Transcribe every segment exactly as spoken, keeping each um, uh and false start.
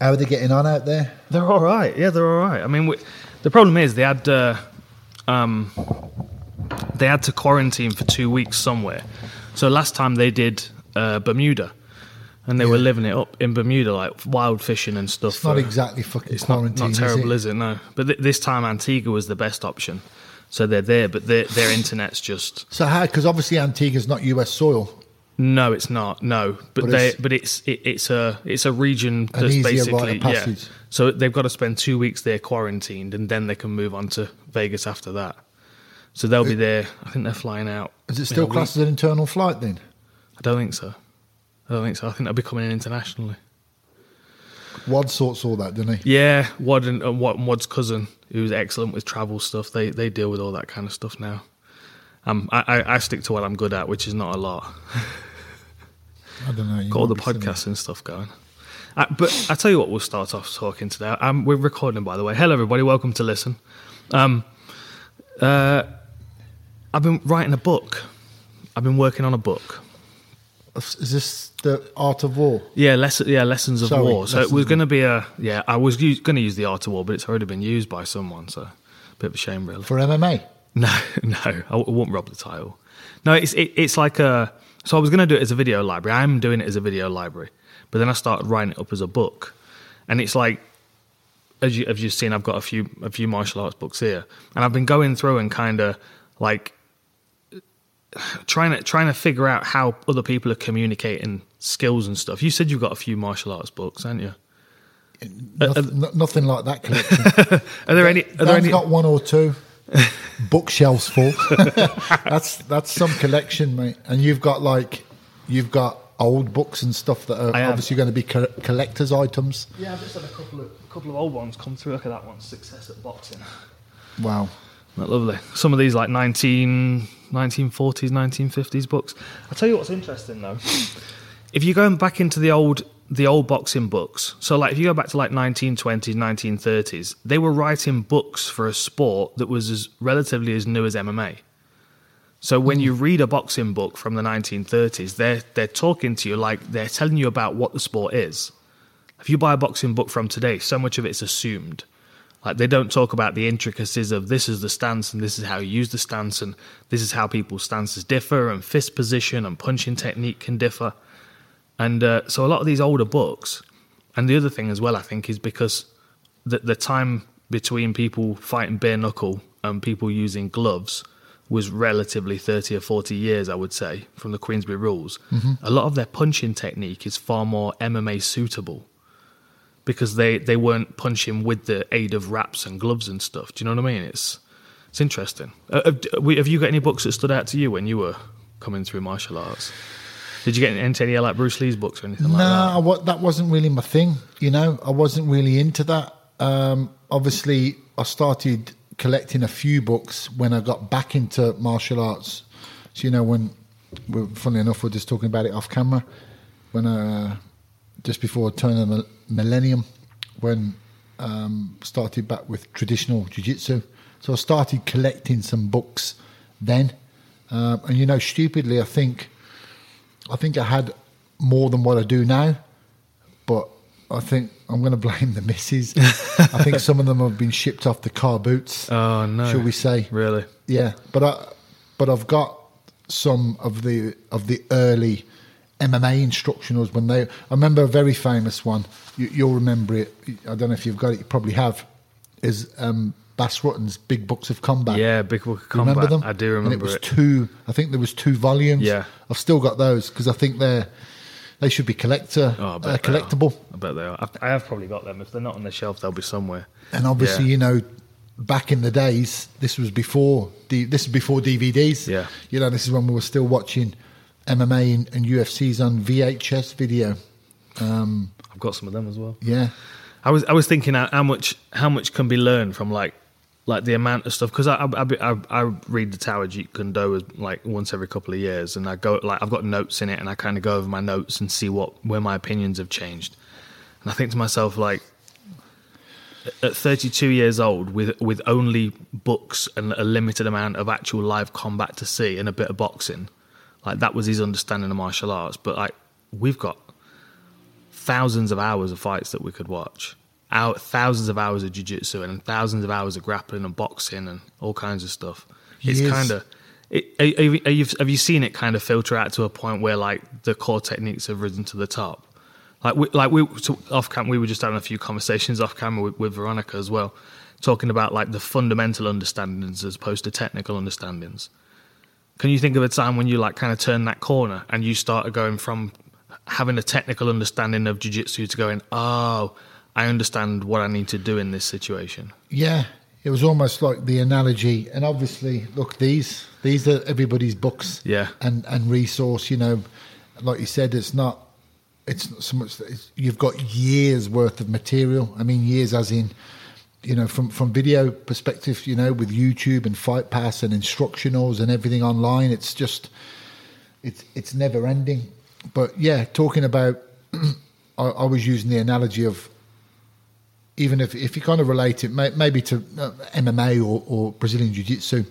How are they getting on out there? They're all right. Yeah, they're all right. I mean, we, the problem is they had uh, um, they had to quarantine for two weeks somewhere. So last time they did uh, Bermuda, and they yeah. were living it up in Bermuda, like wild fishing and stuff. It's not uh, exactly fucking it's quarantine, not, not terrible, is it? is it? No. But th- this time Antigua was the best option. So they're there, but their their internet's just... So how? Because obviously Antigua's not U S soil. No, it's not. No, but, But they it's- but it's it, it's a it's a region An that's easier basically rite of yeah. passage. So they've got to spend two weeks there quarantined, and then they can move on to Vegas after that. So they'll be there. I think they're flying out. Is it in still a classed week. as an internal flight then? I don't think so. I don't think so. I think they'll be coming in internationally. Wad sorts all that, doesn't he? Yeah, Wad and, and Wad- Wad's cousin, who's excellent with travel stuff, they they deal with all that kind of stuff now. Um, I, I, I stick to what I'm good at, which is not a lot. I don't know. you Got all the might be podcasts and stuff going. Uh, but I tell you what, we'll start off talking today. Um, we're recording, by the way. Hello, everybody. Welcome to Listen. Um, uh, I've been writing a book. I've been working on a book. silly. Is this the Art of War? Yeah, lesson, yeah, lessons of Sorry, war. So Lessons it was of- going to be a yeah. I was going to use the art of war, but it's already been used by someone. So a bit of a shame, really. For M M A? No, no, I w- I won't rob the title. No, it's it, it's like a. So I was going to do it as a video library. I'm doing it as a video library, but then I started writing it up as a book, and it's like, as you as you've seen, I've got a few a few martial arts books here, and I've been going through and kind of like trying to trying to figure out how other people are communicating skills and stuff. You said you've got a few martial arts books, haven't you? Nothing, no- nothing like that collection. Are there any? Are there Dan's any? got one or two bookshelves full. that's that's some collection, mate. And you've got like you've got old books and stuff that are I have. obviously going to be co- collector's items. Yeah, I've just had a couple of a couple of old ones come through. Look at that one, Success at Boxing. Wow. Isn't that lovely? Some of these like nineteen, nineteen forties, nineteen fifties books. I'll tell you what's interesting though. If you're going back into the old the old boxing books, so like if you go back to like nineteen twenties, nineteen thirties, they were writing books for a sport that was as relatively as new as M M A. So when you read a boxing book from the nineteen thirties, they're they're talking to you like they're telling you about what the sport is. If you buy a boxing book from today, so much of it's assumed. Like they don't talk about the intricacies of this is the stance and this is how you use the stance and this is how people's stances differ and fist position and punching technique can differ. And uh, so a lot of these older books, and the other thing as well, I think, is because the, the time between people fighting bare knuckle and people using gloves was relatively thirty or forty years, I would say, from the Queensberry rules. Mm-hmm. A lot of their punching technique is far more M M A suitable because they, they weren't punching with the aid of wraps and gloves and stuff. Do you know what I mean? It's it's interesting. Uh, have, have you got any books that stood out to you when you were coming through martial arts? Did you get into any like Bruce Lee's books or anything No, like that? I wa- that wasn't really my thing. You know, I wasn't really into that. Um, obviously, I started collecting a few books when I got back into martial arts. So, you know, when, well, funnily enough, we're just talking about it off camera, when uh, just before turn of the millennium, when um, started back with traditional jiu-jitsu. So I started collecting some books then. Uh, and, you know, stupidly, I think... I think I had more than what I do now, but I think I'm going to blame the missus. I think some of them have been shipped off the car boots. Oh no! Shall we say? Really? Yeah, but I, but I've got some of the of the early M M A instructionals when they. I remember a very famous one. You, you'll remember it. I don't know if you've got it. You probably have. Is um, Bass Rutten's Big Books of Combat. Yeah, Big Book of You Combat. remember them? I do remember and it. Was it. two. I think there was two volumes. Yeah. I've still got those because I think they're they should be collector Oh, I uh, bet they are. collectible. I bet they are. I've- I have probably got them. If they're not on the shelf, they'll be somewhere. And obviously, Yeah. you know, back in the days, this was before D, this is before D V Ds. Yeah. You know, this is when we were still watching M M A and, and U F Cs on V H S video. Um, I've got some of them as well. yeah. I was I was thinking how, how much how much can be learned from like like the amount of stuff because I I, I I read the Tao Jeet Kune Do like once every couple of years and I go like I've got notes in it and I kind of go over my notes and see what where my opinions have changed and I think to myself like at thirty-two years old with with only books and a limited amount of actual live combat to see and a bit of boxing like that was his understanding of martial arts but like we've got thousands of hours of fights that we could watch, out thousands of hours of jiu-jitsu and thousands of hours of grappling and boxing and all kinds of stuff. It's kind of, it, are, are you, have you seen it kind of filter out to a point where like the core techniques have risen to the top? Like we, like we so off camera, we were just having a few conversations off camera with, with Veronica as well, talking about like the fundamental understandings as opposed to technical understandings. Can you think of a time when you like kind of turned that corner and you started going from having a technical understanding of jiu-jitsu to going, oh, I understand what I need to do in this situation? Yeah, it was almost like the analogy. And obviously, look, these these are everybody's books, yeah, and and resource. You know, like you said, it's not it's not so much that it's, you've got years worth of material. I mean, years as in, you know, from, from video perspective, you know, with YouTube and Fight Pass and instructionals and everything online, it's just, it's it's never ending. But yeah, talking about, I, I was using the analogy of, even if, if you kind of relate it may, maybe to uh, M M A or, or Brazilian Jiu-Jitsu,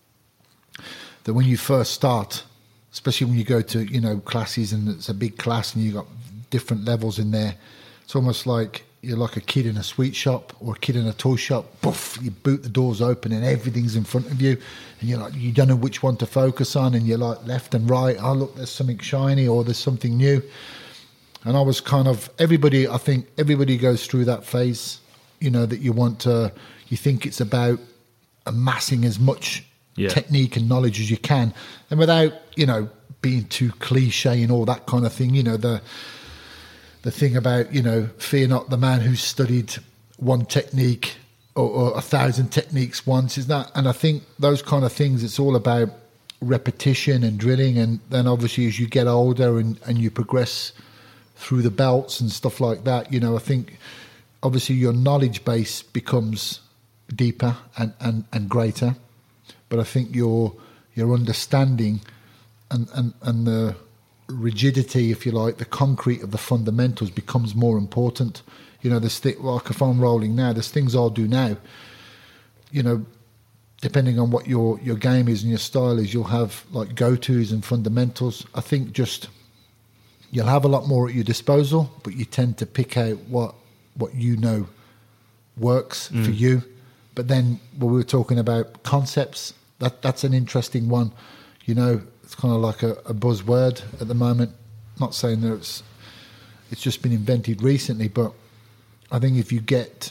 that when you first start, especially when you go to, you know, classes and it's a big class and you've got different levels in there, it's almost like, you're like a kid in a sweet shop or a kid in a toy shop. Poof, you boot the doors open and everything's in front of you, and you're like, you don't know which one to focus on, and you're like left and right. Oh, look, there's something shiny or there's something new. And I was kind of, everybody, I think everybody goes through that phase, you know, that you want to, you think it's about amassing as much yeah. technique and knowledge as you can, and without, you know, being too cliche and all that kind of thing, you know, the, The thing about, you know, fear not the man who's studied one technique or, or a thousand techniques once, is that? And I think those kind of things, it's all about repetition and drilling. And then obviously as you get older and, and you progress through the belts and stuff like that, you know, I think obviously your knowledge base becomes deeper and, and, and greater. But I think your your understanding and, and, and the rigidity, if you like, the concrete of the fundamentals becomes more important. You know, there's th- like if I'm rolling now, there's things I'll do now, you know, depending on what your, your game is and your style is, you'll have like go-tos and fundamentals. I think just you'll have a lot more at your disposal, but you tend to pick out what what you know works mm. for you. But then when we were talking about concepts, that that's an interesting one. You know, it's kind of like a, a buzzword at the moment. Not saying that it's it's just been invented recently, but I think if you get,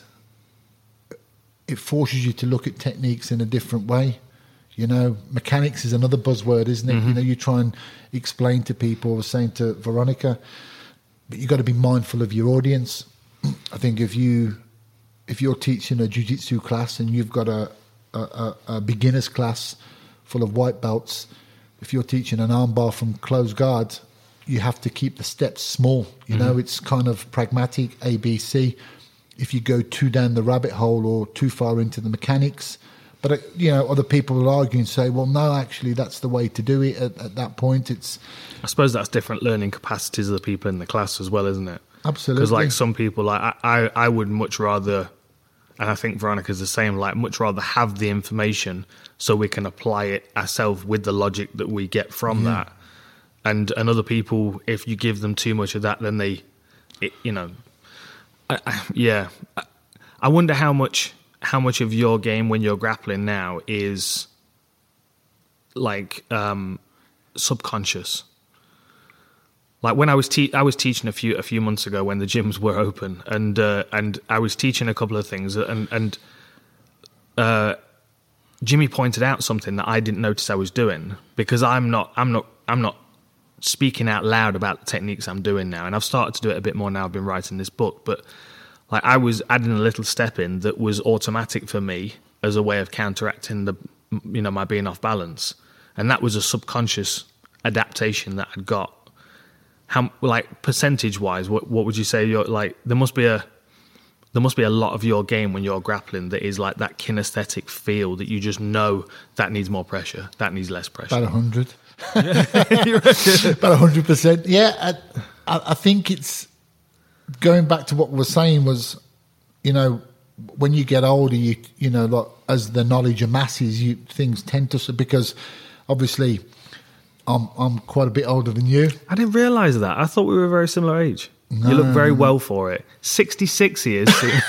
it forces you to look at techniques in a different way. You know, mechanics is another buzzword, isn't it? Mm-hmm. You know, you try and explain to people, I was saying to Veronica, but you've got to be mindful of your audience. I think if you if you're teaching a jiu-jitsu class and you've got a, a, a beginner's class full of white belts, if you're teaching an armbar from closed guard, you have to keep the steps small. You mm-hmm. know, it's kind of pragmatic, A, B, C. If you go too down the rabbit hole or too far into the mechanics, but, uh, you know, other people will argue and say, well, no, actually, that's the way to do it at, at that point. It's, I suppose that's different learning capacities of the people in the class as well, isn't it? Absolutely. Because, like, some people, like, I, I, I would much rather, and I think Veronica's the same, like, much rather have the information so we can apply it ourselves with the logic that we get from yeah. that. And and other people, if you give them too much of that, then they, it, you know, I, I, yeah. I, I wonder how much how much of your game when you're grappling now is like um, subconscious. Like when I was te- I was teaching a few a few months ago when the gyms were open, and uh, and I was teaching a couple of things, and and uh, Jimmy pointed out something that I didn't notice I was doing, because I'm not I'm not I'm not speaking out loud about the techniques I'm doing now, and I've started to do it a bit more now. I've been writing this book, but like I was adding a little step in that was automatic for me as a way of counteracting the you know my being off balance, and that was a subconscious adaptation that I'd got. How, like, percentage-wise, what what would you say? You're like, there must be a there must be a lot of your game when you're grappling that is like that kinesthetic feel that you just know that needs more pressure, that needs less pressure. About a hundred, about a hundred percent. Yeah, I, I think it's going back to what we were saying was, you know, when you get older, you you know, like as the knowledge amasses, you things tend to, because obviously. I'm I'm quite a bit older than you. I didn't realise that. I thought we were a very similar age. No, you look very well for it. sixty-six he is.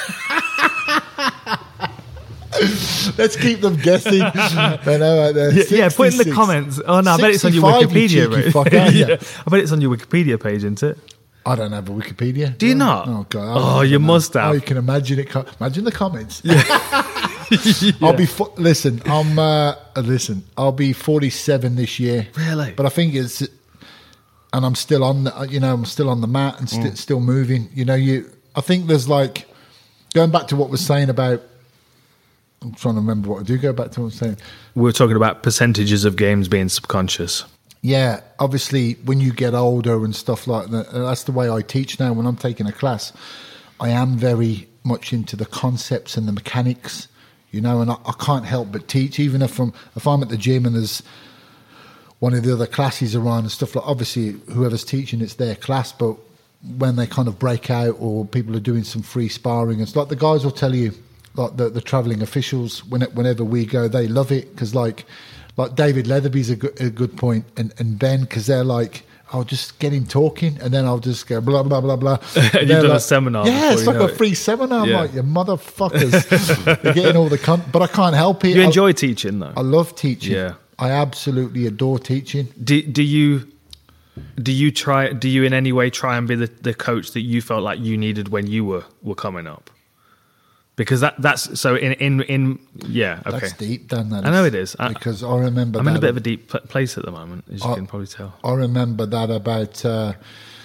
Let's keep them guessing. I know, right there. Yeah, yeah, put in the comments. Oh no, I bet it's on your Wikipedia. You fuck, yeah. I bet it's on your Wikipedia page, isn't it? I don't have a Wikipedia. Do you not? Oh god. Oh, you know. Must have. Oh, you can imagine it. Imagine the comments. Yeah. yeah. I'll be. Fo- listen, I'm. Uh, listen, I'll be forty-seven this year. Really? But I think it's. And I'm still on. The, you know, I'm still on the mat and st- mm. still moving. You know, you. I think there's like going back to what we're saying about. I'm trying to remember what I do go back to what I was saying. We were talking about percentages of games being subconscious. Yeah, obviously, when you get older and stuff like that, that's the way I teach now. When I'm taking a class, I am very much into the concepts and the mechanics, you know, and I, I can't help but teach. Even if I'm, if I'm at the gym and there's one of the other classes around and stuff like, obviously, whoever's teaching, it's their class, but when they kind of break out or people are doing some free sparring, it's like the guys will tell you, like the, the travelling officials, when it, whenever we go, they love it because, like, like David Leatherby's a good, a good point, and, and Ben, because they're like, I'll just get him talking, and then I'll just go blah blah blah blah. You've done like, a seminar. Yeah, it's like a it. free seminar. Yeah. I'm like, you motherfuckers, they're getting all the con- but I can't help it. You enjoy I, teaching though. I love teaching. Yeah, I absolutely adore teaching. Do do you? Do you try? Do you in any way try and be the, the coach that you felt like you needed when you were, were coming up? Because that that's so in in, in yeah okay. That's deep, Dan. That I know it is. Because I, I remember I'm that in a bit of a deep place at the moment, as you I, can probably tell. I remember that about uh,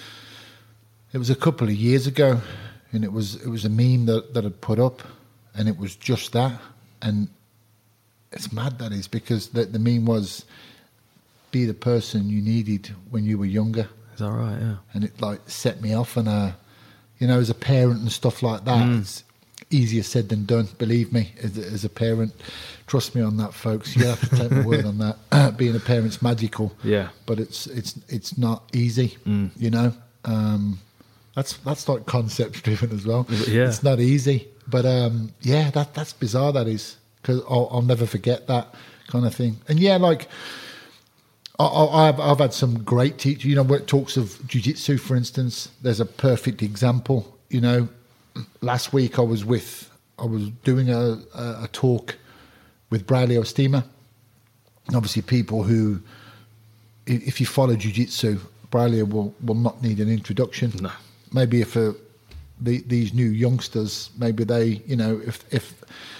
it was a couple of years ago, and it was it was a meme that that I'd put up, and it was just that, and it's mad that is because the, the meme was be the person you needed when you were younger. Is that right? Yeah. And it like set me off, and uh, you know, as a parent and stuff like that. Mm. It's, easier said than done, believe me, as, as a parent. Trust me on that, folks. You have to take my word on that. Being a parent's magical, yeah, but it's it's it's not easy. Mm. You know, um, that's that's like concept driven as well. Yeah, it's not easy, but um, yeah, that that's bizarre. That is because I'll, I'll never forget that kind of thing. And yeah, like I, I've I've had some great teachers. You know, where it talks of jiu-jitsu, for instance, there's a perfect example. You know. Last week I was with, I was doing a, a, a talk with Braulio Estima. And obviously people who, if you follow jiu-jitsu, Braulio will, will not need an introduction. No. Maybe if a, the, these new youngsters, maybe they, you know, if if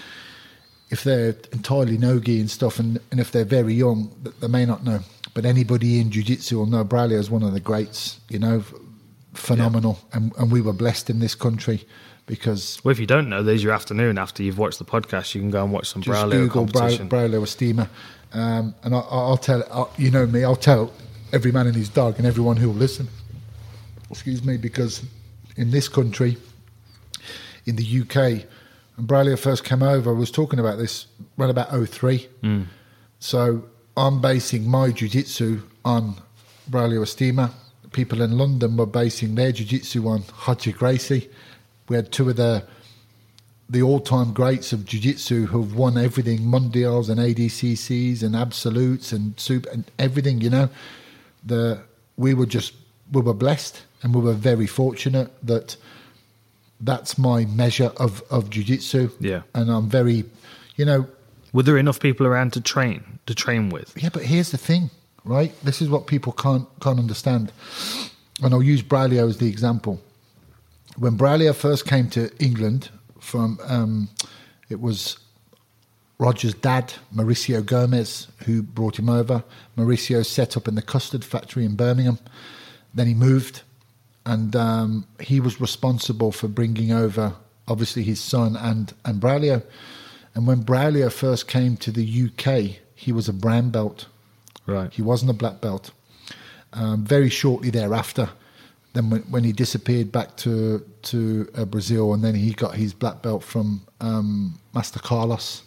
if they're entirely no-gi and stuff, and, and if they're very young, they may not know. But anybody in jiu-jitsu will know Braulio is one of the greats, you know, phenomenal. Yeah. And, and we were blessed in this country. Because well, if you don't know, there's your afternoon after you've watched the podcast. You can go and watch some Braulio competition. Bra- Braulio Estima, um, and I, I'll tell I'll, you know me. I'll tell every man and his dog and everyone who will listen. Excuse me, because in this country, in the U K, when Braulio first came over, I was talking about this around about oh three. Mm. So I'm basing my jiu-jitsu on Braulio Estima. People in London were basing their jiu-jitsu on Roger Gracie. We had two of the the all-time greats of jiu-jitsu who've won everything, Mundials and A D C Cs and Absolutes and Super and everything, you know. The we were just we were blessed and we were very fortunate that that's my measure of, of jiu-jitsu. Yeah. And I'm very, you know. Were there enough people around to train to train with? Yeah, but here's the thing, right? This is what people can't can't understand. And I'll use Braulio as the example. When Braulio first came to England from, um, it was Roger's dad, Mauricio Gomez, who brought him over. Mauricio set up in the custard factory in Birmingham. Then he moved, and um, he was responsible for bringing over, obviously, his son and, and Braulio. And when Braulio first came to the U K, he was a brown belt. Right. He wasn't a black belt. Um, very shortly thereafter, then when, when he disappeared back to to uh, Brazil, and then he got his black belt from um, Master Carlos,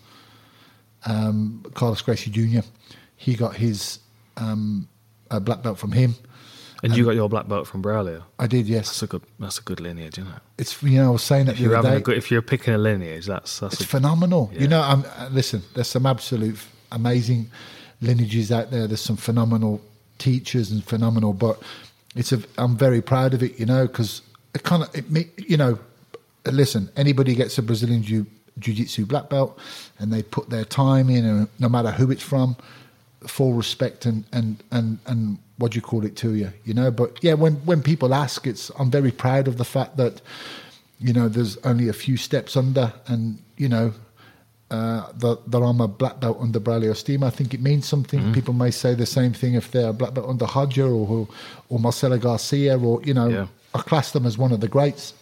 um, Carlos Gracie Junior He got his um, uh, black belt from him. And, and you got your black belt from Braulio? I did, yes. That's a good. That's a good lineage, isn't it? It's you know I was saying that if the you're other having day. A good, if you're picking a lineage, that's that's it's a, phenomenal. Yeah. You know, I'm, uh, listen. There's some absolute amazing lineages out there. There's some phenomenal teachers and phenomenal, but it's a. I'm very proud of it, you know, because it kind of, it, ma- you know, listen, anybody gets a Brazilian Jiu- Jiu-Jitsu black belt and they put their time in, and no matter who it's from, full respect and, and, and, and what do you call it to you, you know? But yeah, when, when people ask, it's, I'm very proud of the fact that, you know, there's only a few steps under, and, you know, uh, that, that I'm a black belt under Braulio Estima. I think it means something. Mm-hmm. People may say the same thing if they're a black belt under Hodger or, or Marcelo Garcia, or, you know, yeah. I class them as one of the greats.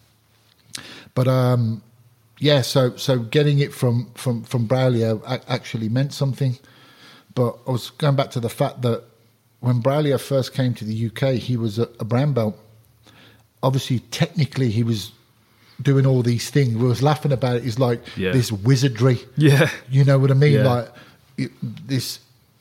But, um, yeah, so so getting it from, from, from Braulio actually meant something. But I was going back to the fact that when Braulio first came to the U K, he was a, a brown belt. Obviously, technically, he was doing all these things. We was laughing about it. It's like yeah. this wizardry. Yeah. You know what I mean? Yeah. Like it, this,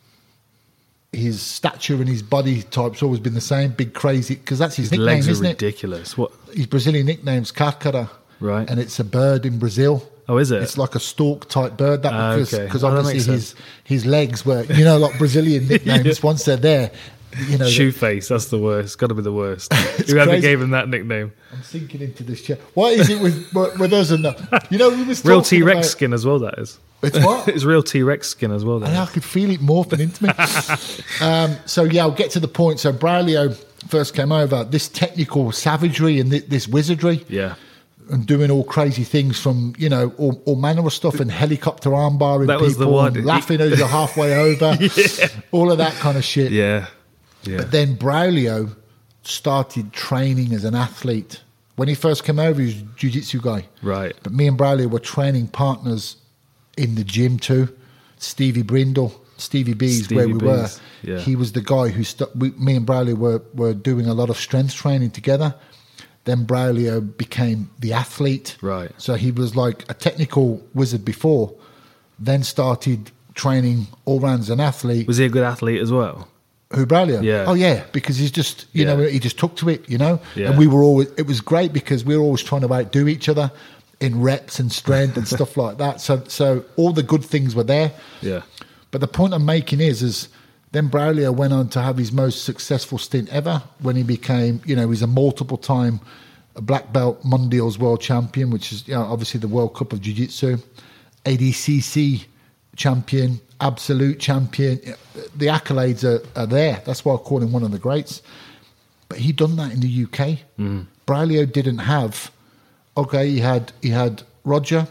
his stature and his body type's always been the same, big, crazy, because that's his, his nickname, legs are isn't ridiculous. it? What? His Brazilian nickname's Carcara. Right. And it's a bird in Brazil. Oh, is it? It's like a stork type bird. That uh, because okay. because oh, obviously his his legs were, you know, like Brazilian nicknames. yeah. Once they're there, you know. Shoeface, that's the worst. Got to be the worst. Whoever crazy. Gave him that nickname. I'm sinking into this chair. What is it with with us and that? You know, we was real T Rex about, skin as well. That is. It's what? It's real T Rex skin as well. That and I could feel it morphing into me. um, so yeah, I'll get to the point. So Braulio first came over. This technical savagery and th- this wizardry. Yeah. And doing all crazy things from, you know, all, all manner of stuff, and helicopter armbarring that people, was the one. laughing as you're halfway over, yeah. all of that kind of shit. Yeah. yeah. But then Braulio started training as an athlete. When he first came over, he was a jiu-jitsu guy. Right. But me and Braulio were training partners in the gym too. Stevie Brindle, Stevie B's, Stevie where we B's. were. Yeah. He was the guy who, st- we, me and Braulio were, were doing a lot of strength training together. Then Braulio became the athlete. Right. So he was like a technical wizard before, then started training all round as an athlete. Was he a good athlete as well? Who, Braulio? Yeah. Oh, yeah, because he's just, you yeah. know, he just took to it, you know? Yeah. And we were always, it was great because we were always trying to outdo each other in reps and strength and stuff like that. So so all the good things were there. Yeah. But the point I'm making is, is then Braulio went on to have his most successful stint ever when he became, you know, he's a multiple time black belt Mondials world champion, which is, you know, obviously the World Cup of Jiu-Jitsu, A D C C champion, absolute champion. The accolades are, are there. That's why I call him one of the greats. But he done that in the U K. Mm. Braulio didn't have, okay, he had he had Roger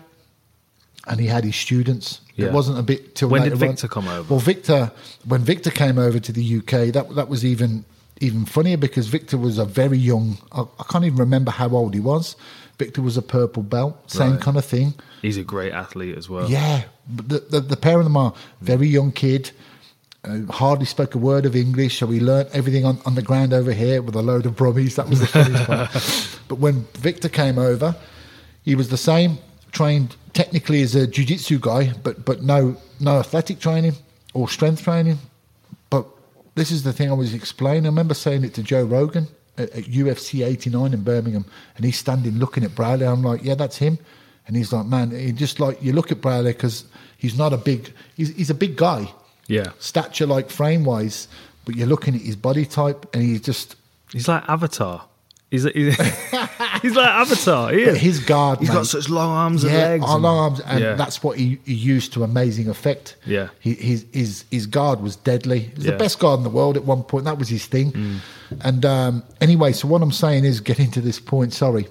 and he had his students. Yeah. It wasn't a bit till when later did Victor on. come over? Well, Victor, when Victor came over to the U K, that that was even even funnier because Victor was a very young. I, I can't even remember how old he was. Victor was a purple belt, same right. kind of thing. He's a great athlete as well. Yeah, but the, the the pair of them are very young kid. Uh, hardly spoke a word of English, so we learnt everything on, on the ground over here with a load of brummies. That was the funniest part. But when Victor came over, he was the same, trained technically as a jiu-jitsu guy, but but no no athletic training or strength training. But this is the thing I was explaining. I remember saying it to Joe Rogan at, at U F C eighty-nine in Birmingham, and he's standing looking at Braulio. I'm like, yeah, that's him. And he's like, man, he just like, you look at Braulio because he's not a big, he's, he's a big guy. Yeah. Stature like frame wise, but you're looking at his body type and he's just. He's like Avatar. He's, he's, he's like Avatar. He but his guard, He's mate, got such long arms and yeah, legs. long and, arms, and yeah. that's what he, he used to amazing effect. Yeah. He, his, his, his guard was deadly. He was yeah. the best guard in the world at one point. That was his thing. Mm. And um, anyway, so what I'm saying is getting to this point, sorry.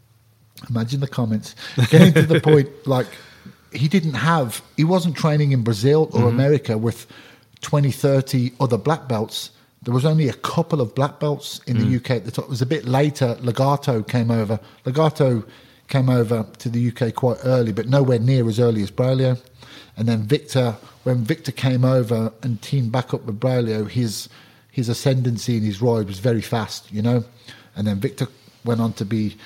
Imagine the comments. Getting to the point, like, he didn't have, he wasn't training in Brazil or mm-hmm. America with twenty, thirty other black belts. There was only a couple of black belts in mm. the U K at the top. It was a bit later. Legato came over. Legato came over to the U K quite early, but nowhere near as early as Braulio. And then Victor, when Victor came over and teamed back up with Braulio, his his ascendancy and his ride was very fast, you know. And then Victor went on to be,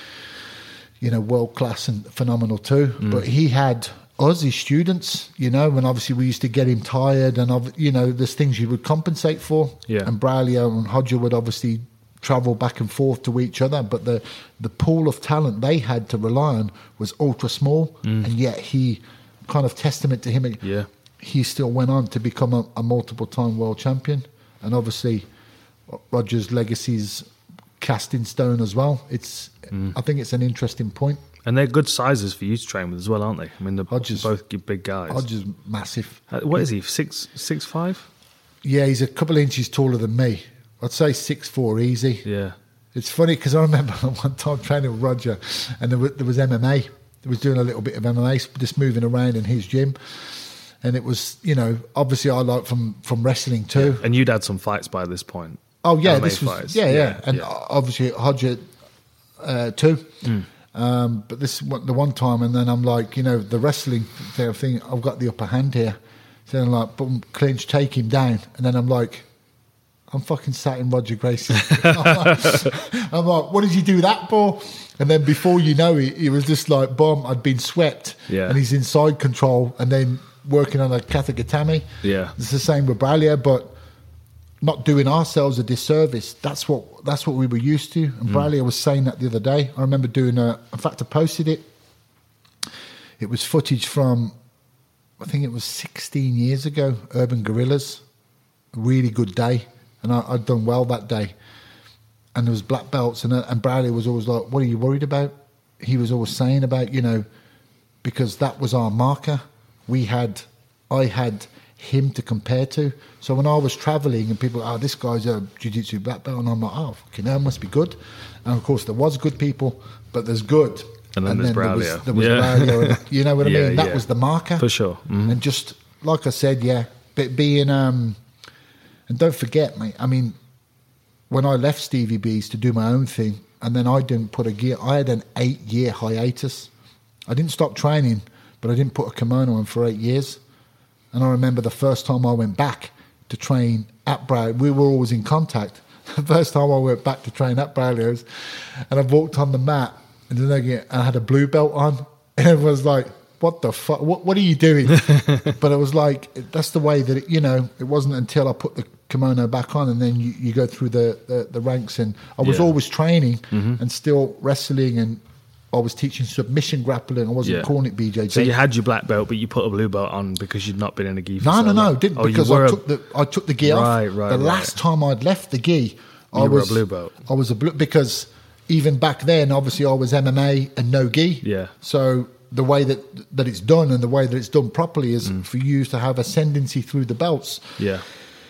you know, world class and phenomenal too. Mm. But he had us, his students, you know, and obviously we used to get him tired, and you know, there's things you would compensate for. Yeah. And Braulio and Hodger would obviously travel back and forth to each other, but the the pool of talent they had to rely on was ultra small, mm. and yet he, kind of testament to him, yeah, he still went on to become a, a multiple time world champion, and obviously Roger's legacy's cast in stone as well. It's mm. I think it's an interesting point. And they're good sizes for you to train with as well, aren't they? I mean, they're Hodges, both big guys. Hodges massive. Uh, what is he? Six six five? Yeah, he's a couple of inches taller than me. I'd say six four easy. Yeah. It's funny because I remember one time training with Roger, and there was, there was M M A. He was doing a little bit of M M A, just moving around in his gym. And it was, you know, obviously I like from, from wrestling too. Yeah. And you'd had some fights by this point. Oh yeah, M M A this was fights. yeah, yeah, yeah and yeah. obviously Hodger uh, too. Mm. Um, but this is what, the one time, and then I'm like, you know, the wrestling thing, I've got the upper hand here. So I'm like, boom, clinch, take him down, and then I'm like, I'm fucking sat in Roger Gracie. I'm, like, I'm like, what did you do that for? And then before you know it, it was just like, boom, I'd been swept, yeah. and he's inside control, and then working on a Katagatame. Yeah, it's the same with Braulio, but not doing ourselves a disservice. That's what that's what we were used to. And mm. Braulio was saying that the other day. I remember doing a. In fact, I posted it. It was footage from, I think it was sixteen years ago. Urban Guerrillas, a really good day, and I, I'd done well that day. And there was black belts, and and Braulio was always like, "What are you worried about?" He was always saying about, you know, because that was our marker. We had, I had. him to compare to. So when I was travelling and people, oh, this guy's a jiu-jitsu black belt, and I'm like, oh, fucking hell, must be good. And of course there was good people, but there's good. And then, and there's then Braulio. There was, there was yeah. Braulio, and, you know what I yeah, mean? That yeah. was the marker. For sure. Mm-hmm. And just, like I said, yeah, but being, um, and don't forget, mate, I mean, when I left Stevie B's to do my own thing, and then I didn't put a gear, I had an eight-year hiatus. I didn't stop training, but I didn't put a kimono on for eight years. And I remember the first time I went back to train at Braulio, we were always in contact. The first time I went back to train at Braulio's, and I walked on the mat, and then I, I had a blue belt on, and it was like, what the fuck, what, what are you doing? But it was like, that's the way that, it, you know, it wasn't until I put the kimono back on, and then you, you go through the, the, the ranks, and I was yeah. always training mm-hmm. and still wrestling, and I was teaching submission grappling. I wasn't yeah. calling it B J J. So you had your black belt, but you put a blue belt on because you'd not been in a gi for No, so no, no, long. didn't oh, because I took the I took the gi right, off. Right, the right. last time I'd left the gi, I you was were a blue belt. I was a blue because even back then, obviously, I was M M A and no gi. Yeah. So the way that that it's done and the way that it's done properly is mm. for you to have ascendancy through the belts. Yeah.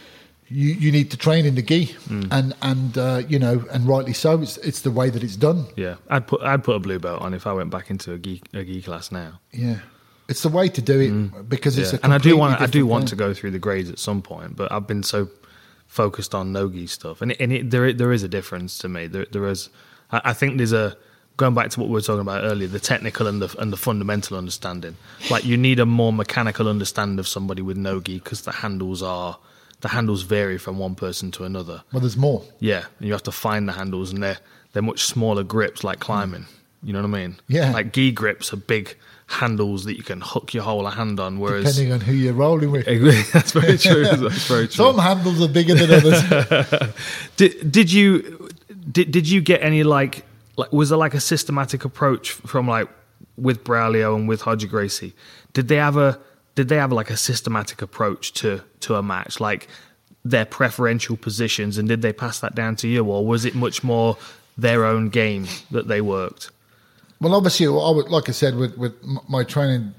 You, you need to train in the gi, mm. and and uh, you know, and rightly so. It's it's the way that it's done. Yeah, I'd put I'd put a blue belt on if I went back into a gi a gi class now. Yeah, it's the way to do it mm. because it's yeah. a and I do want I do want thing. to go through the grades at some point, but I've been so focused on no gi stuff, and it, and it, there there is a difference to me. There there is, I, I think there's a going back to what we were talking about earlier, the technical and the and the fundamental understanding. Like you need a more mechanical understanding of somebody with no gi because the handles are. The handles vary from one person to another. Well, there's more. Yeah, and you have to find the handles, and they're they're much smaller grips, like climbing. You know what I mean? Yeah. Like gi grips are big handles that you can hook your whole hand on. Whereas depending on who you're rolling with, that's very true. That's very true. Some handles are bigger than others. did did you did did you get any like like was there like a systematic approach from like with Braulio and with Roger Gracie? Did they have a Did they have like a systematic approach to, to a match, like their preferential positions, and did they pass that down to you, or was it much more their own game that they worked? Well, obviously, I would, like I said, with, with my training,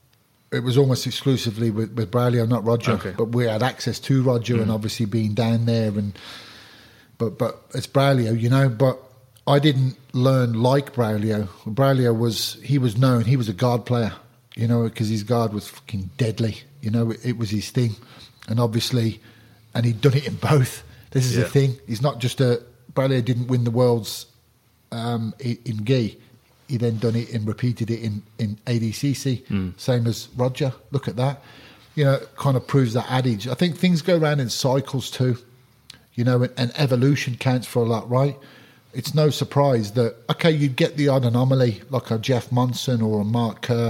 it was almost exclusively with, with Braulio, not Roger. Okay. But we had access to Roger, mm. and obviously being down there, and but but it's Braulio, you know. But I didn't learn like Braulio. Braulio was he was known. He was a guard player. You know, because his guard was fucking deadly. You know, it, it was his thing. And obviously, and he'd done it in both. This is yeah. the thing. He's not just a... Braulio didn't win the world's um, in, in gi. He then done it and repeated it in, in A D C C. Mm. Same as Roger. Look at that. You know, it kind of proves that adage. I think things go around in cycles too. You know, and, and evolution counts for a lot, right? It's no surprise that, okay, you'd get the odd anomaly, like a Jeff Monson or a Mark Kerr.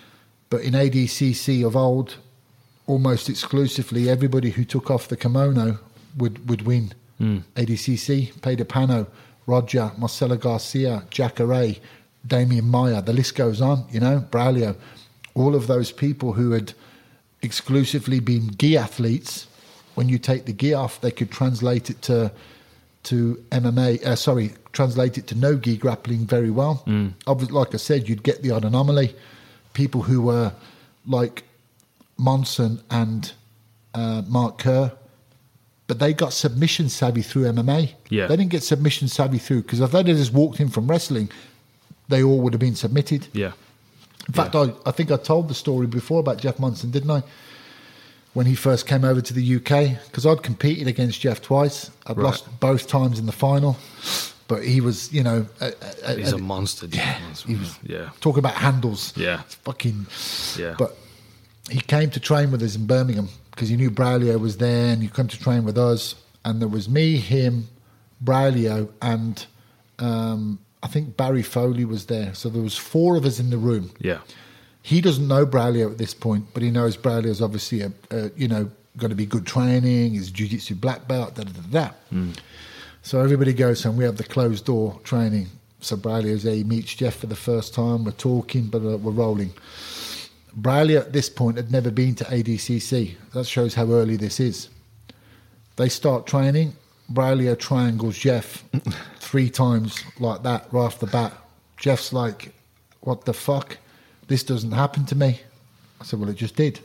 But in A D C C of old, almost exclusively, everybody who took off the kimono would, would win. Mm. A D C C, Pedro Pano, Roger, Marcelo Garcia, Jacare, Damian Maia, the list goes on, you know, Braulio. All of those people who had exclusively been gi athletes, when you take the gi off, they could translate it to to M M A, uh, sorry, translate it to no-gi grappling very well. Mm. Obviously, like I said, you'd get the odd anomaly. People who were like Monson and uh, Mark Kerr, but they got submission savvy through M M A. Yeah. They didn't get submission savvy through, because if they'd have just walked in from wrestling, they all would have been submitted. Yeah. In fact, Yeah. I, I think I told the story before about Jeff Monson, didn't I? When he first came over to the U K, because I'd competed against Jeff twice. I'd Right. lost both times in the final, but he was, you know, a, a, He's a, a monster. yeah, James. he was Yeah. talking about handles. Yeah. It's fucking. Yeah. But he came to train with us in Birmingham because he knew Braulio was there, and he came to train with us. And there was me, him, Braulio, and um, I think Barry Foley was there. So there was four of us in the room. Yeah. He doesn't know Braulio at this point, but he knows Braulio's obviously a, a you know going to be good training. He's jiu-jitsu black belt. Da da da da. Mm. So everybody goes home. We have the closed door training. So Braulio's there. He meets Jeff for the first time. We're talking, but uh, we're rolling. Braulio at this point had never been to A D C C. That shows how early this is. They start training. Braulio triangles Jeff three times like that right off the bat. Jeff's like, "What the fuck? This doesn't happen to me." I said, "Well, it just did."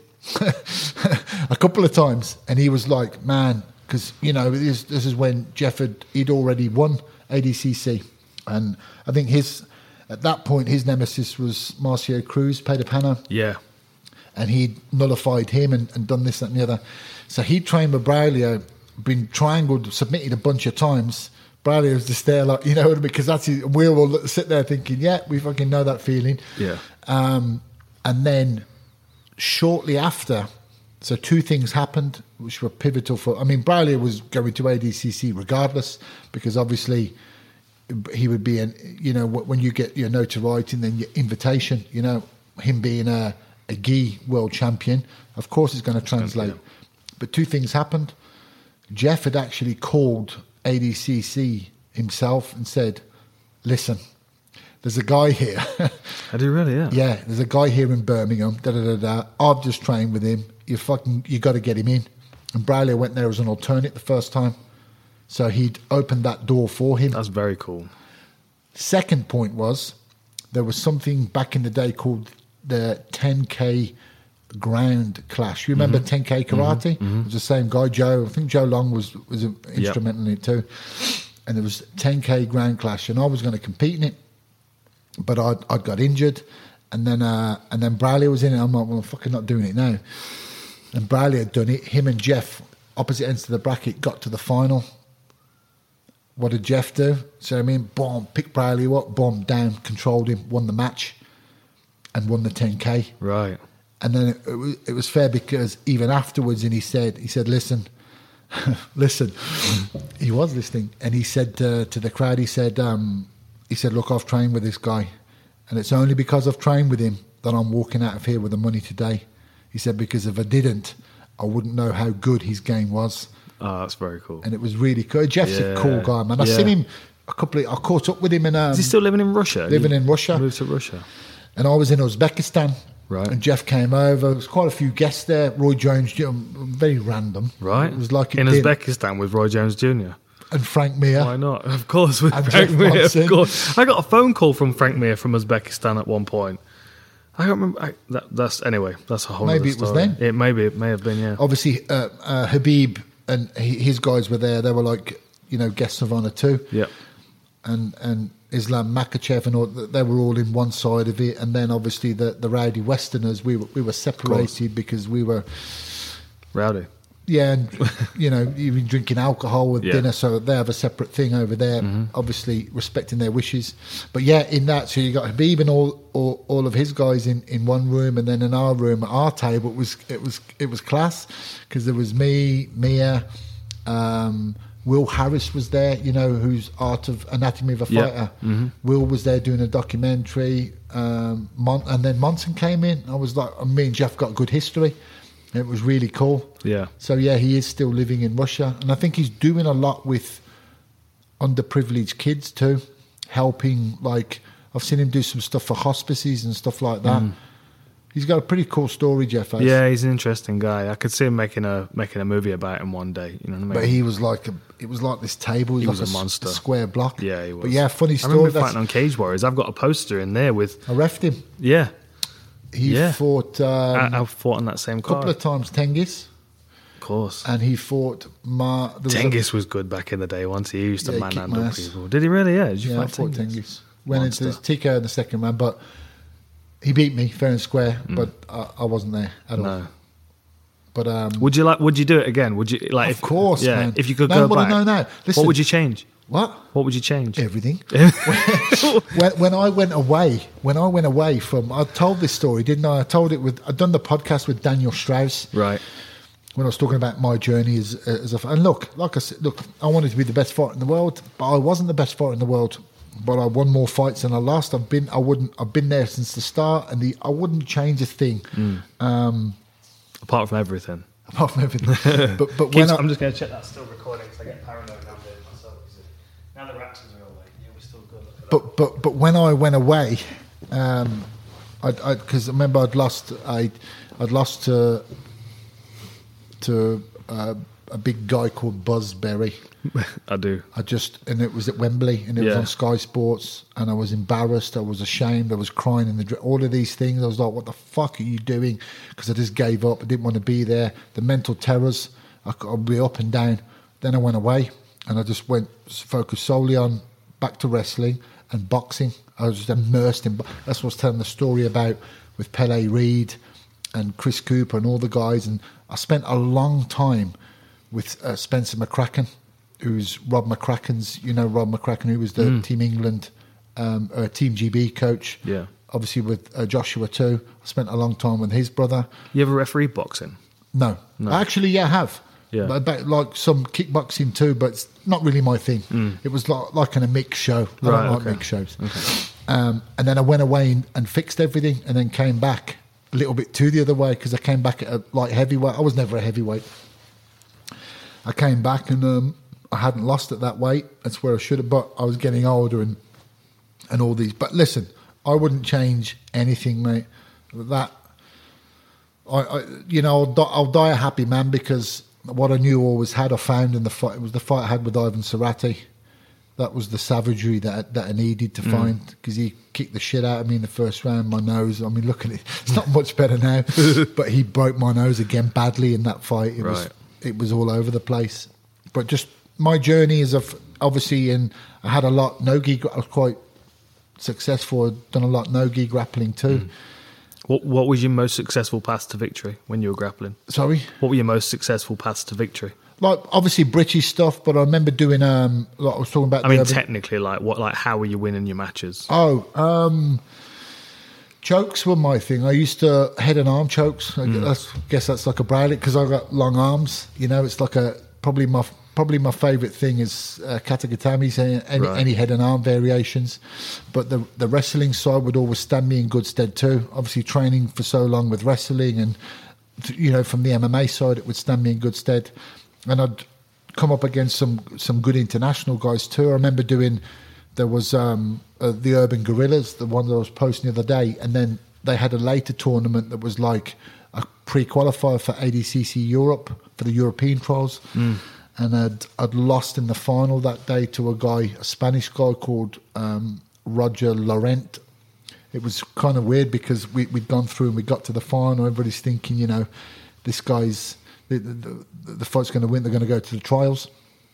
A couple of times. And he was like, "Man," because, you know, this, this is when Jeff had he'd already won A D C C. And I think his, at that point, his nemesis was Marcio Cruz, Pedro Pano. Yeah. And he'd nullified him and, and done this, that, and the other. So he trained with Braulio, been triangled, submitted a bunch of times. Braulio was just there, like, you know, because that's his, we all sit there thinking, yeah, we fucking know that feeling. Yeah. Um, and then shortly after, so two things happened which were pivotal for. I mean, Braulio was going to A D C C regardless, because obviously he would be, an, you know, when you get your notoriety and then your invitation, you know, him being a, a gi world champion, of course it's going to translate. Yeah. But two things happened. Jeff had actually called A D C C himself and said, "Listen, there's a guy here." I do really, yeah. Yeah, there's a guy here in Birmingham. Da da da da. I've just trained with him. You fucking, you got to get him in. And Braulio went there as an alternate the first time, so he'd opened that door for him. That's very cool. Second point was there was something back in the day called the ten K ground clash. You remember Mm-hmm. ten K karate? Mm-hmm. It was the same guy, Joe. I think Joe Long was was instrumental in it too. And there was ten K ground clash, and I was going to compete in it, but I'd, I'd got injured, and then uh, and then Braulio was in it. I'm like, well, I'm fucking not doing it now. And Braulio had done it. Him and Jeff, opposite ends of the bracket, got to the final. What did Jeff do? So I mean, boom, picked Braulio up, boom, down, controlled him, won the match, and won the ten K. Right. And then it, it, was, it was fair because even afterwards, and he said, he said, listen, listen, he was listening, and he said uh, to the crowd, he said, um, he said, look, I've trained with this guy, and it's only because I've trained with him that I'm walking out of here with the money today. He said, because if I didn't, I wouldn't know how good his game was. Oh, that's very cool. And it was really cool. Jeff's Yeah. a cool guy, man. I've Yeah. seen him a couple of, I caught up with him in, um, Is he still living in Russia? living He in Russia. Moved to Russia. And I was in Uzbekistan. Right. And Jeff came over. There was quite a few guests there. Roy Jones, you know, very random. Right. It was like it in did. Uzbekistan with Roy Jones Junior And Frank Mir. Why not? Of course, with And Frank Jeff Mir. Monson. Of course, I got a phone call from Frank Mir from Uzbekistan at one point. I don't remember. I, that, that's anyway. That's a whole. Maybe other it was story. then. It maybe it may have been. Yeah. Obviously, uh, uh, Habib and he, his guys were there. They were like, you know, guests of honour too. Yeah. And and Islam Makachev and all, they were all in one side of it. And then obviously the, the rowdy Westerners, we were, we were separated because we were, Rowdy. yeah, and, you know, even drinking alcohol with Yeah. dinner. So they have a separate thing over there, obviously respecting their wishes. But yeah, in that, so you got Habib and all, all, all of his guys in, in one room, and then in our room at our table, it was it was it was class because there was me, Mia, um, Will Harris was there, you know, who's Art of Anatomy of a Yeah. Fighter. Will was there doing a documentary, um, Mon- and then Monson came in. I was like, me and Jeff got good history. It was really cool. Yeah. So yeah, he is still living in Russia, and I think he's doing a lot with underprivileged kids too, helping. Like I've seen him do some stuff for hospices and stuff like that. he's got a pretty cool story, Jeff has. Yeah, he's an interesting guy. I could see him making a making a movie about him one day. You know what I mean? But he was like a, it was like this table. He, He was, was like a monster. a square block. Yeah, he was. But yeah, funny I story. remember That's- fighting on Cage Warriors. I've got a poster in there with I refed him. yeah. He Yeah. fought um, I, I fought on that same a couple card. of times Tengiz, Of course. and he fought Ma. there was a- Tengiz was good back in the day. Once he used to Yeah, he kicked my manhandle ass. people. Did he really? Yeah. Did you Yeah, I fight fought Tengiz? Tengiz. Went into Monster. T K O in the second round, but he beat me fair and square. But I, I wasn't there at all. Mm. No. But um, Would you like? Would you do it again? Would you like? of if, course, yeah. man. If you could no, go well, back, no, no. Listen, what would you change? What? What would you change? Everything. when, when I went away, when I went away from, I told this story, didn't I? I told it with, I'd done the podcast with Daniel Strauss Right. when I was talking about my journey as, as a, and look, like I said, look, I wanted to be the best fighter in the world, but I wasn't the best fighter in the world. But I won more fights than I lost. I've been, I wouldn't, I've been there since the start, and the, I wouldn't change a thing. Mm. Um, Apart from everything. apart from everything. but but when Keeps- I, I'm just going to check that's still recording because I get paranoid now doing it myself. you see. Now the Raptors are away. Yeah, we're still good. Look at that. But but but when I went away, um, I because remember I'd lost I I'd lost to to uh, a big guy called Buzz Berry. I do. I just and it was at Wembley and it was Yeah. on Sky Sports and I was embarrassed. I was ashamed. I was crying in the dr- all of these things. I was like, "What the fuck are you doing?" Because I just gave up. I didn't want to be there. The mental terrors. I, c- I'd be up and down. Then I went away and I just went focused solely on back to wrestling and boxing. I was just immersed in. bo- That's what I was telling the story about with Pele Reed and Chris Cooper and all the guys. And I spent a long time with uh, Spencer McCracken, who's Rob McCracken's, you know, Rob McCracken, who was the Mm. Team England, um, uh, Team G B coach. Yeah. Obviously with uh, Joshua too. I spent a long time with his brother. You ever referee boxing? No. No. Actually, yeah, I have. Yeah. But about, like some kickboxing too, but it's not really my thing. It was like, like in a mix show. I Mm. Right, don't like okay. mix shows. Um, and then I went away and, and fixed everything and then came back a little bit too the other way because I came back at a light heavyweight. I was never a heavyweight. I came back and um, I hadn't lost at that weight. That's where I should have, but I was getting older and and all these. But listen, I wouldn't change anything, mate. That I, I you know, I'll die, I'll die a happy man because what I knew always had, I found in the fight. It was the fight I had with Ivan Serrati. That was the savagery that that I needed to find because he kicked the shit out of me in the first round. My nose. I mean, look at it. It's not much better now, but he broke my nose again badly in that fight. It was Right. it was all over the place. But just my journey is of obviously, and I had a lot no gi. I was quite successful. I'd done a lot no gi grappling too. What What was your most successful path to victory when you were grappling? Sorry. What were your most successful paths to victory? Like obviously British stuff, but I remember doing um like I was talking about. I the mean, urban- technically, like what, like how were you winning your matches? Oh, um, chokes were my thing. I used to head and arm chokes. I guess, guess that's like a braided because I got long arms. You know, it's like a probably my probably my favourite thing is uh, katagatami, any, Right. any head and arm variations. But the the wrestling side would always stand me in good stead too. Obviously, training for so long with wrestling and you know from the M M A side, it would stand me in good stead. And I'd come up against some some good international guys too. I remember doing. There was um, uh, the Urban Gorillas, the one that I was posting the other day, and then they had a later tournament that was like a pre-qualifier for A D C C Europe for the European trials, and I'd, I'd lost in the final that day to a guy, a Spanish guy called um, Roger Laurent. It was kind of weird because we, we'd gone through and we got to the final. Everybody's thinking, you know, this guy's the, the, the fight's going to win. They're going to go to the trials,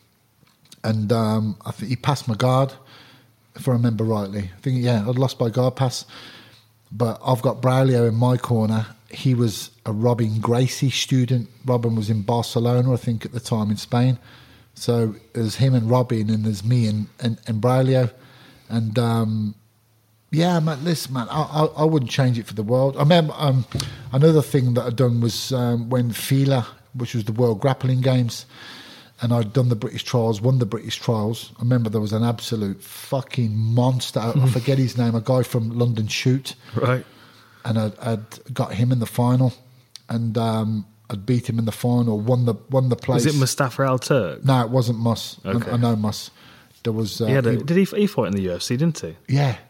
and um, I think he passed my guard. If I remember rightly, I think yeah, I'd lost by guard pass, but I've got Braulio in my corner. He was a Robin Gracie student. Robin was in Barcelona, I think, at the time in Spain. So there's him and Robin, and there's me and and, and Braulio, and um, yeah, man. Listen, man, I, I I wouldn't change it for the world. I remember um, another thing that I'd done was um, when FILA, which was the World Grappling Games. And I'd done the British trials, won the British trials. I remember there was an absolute fucking monster. I, I forget his name, a guy from London Shoot. Right. And I'd, I'd got him in the final. And um, I'd beat him in the final, won the won the place. Was it Mustafa Al Turk? No, it wasn't Mus. Okay. I, I know Mus. There was... Uh, He had a, he- did he, he fought in the U F C, didn't he? yeah.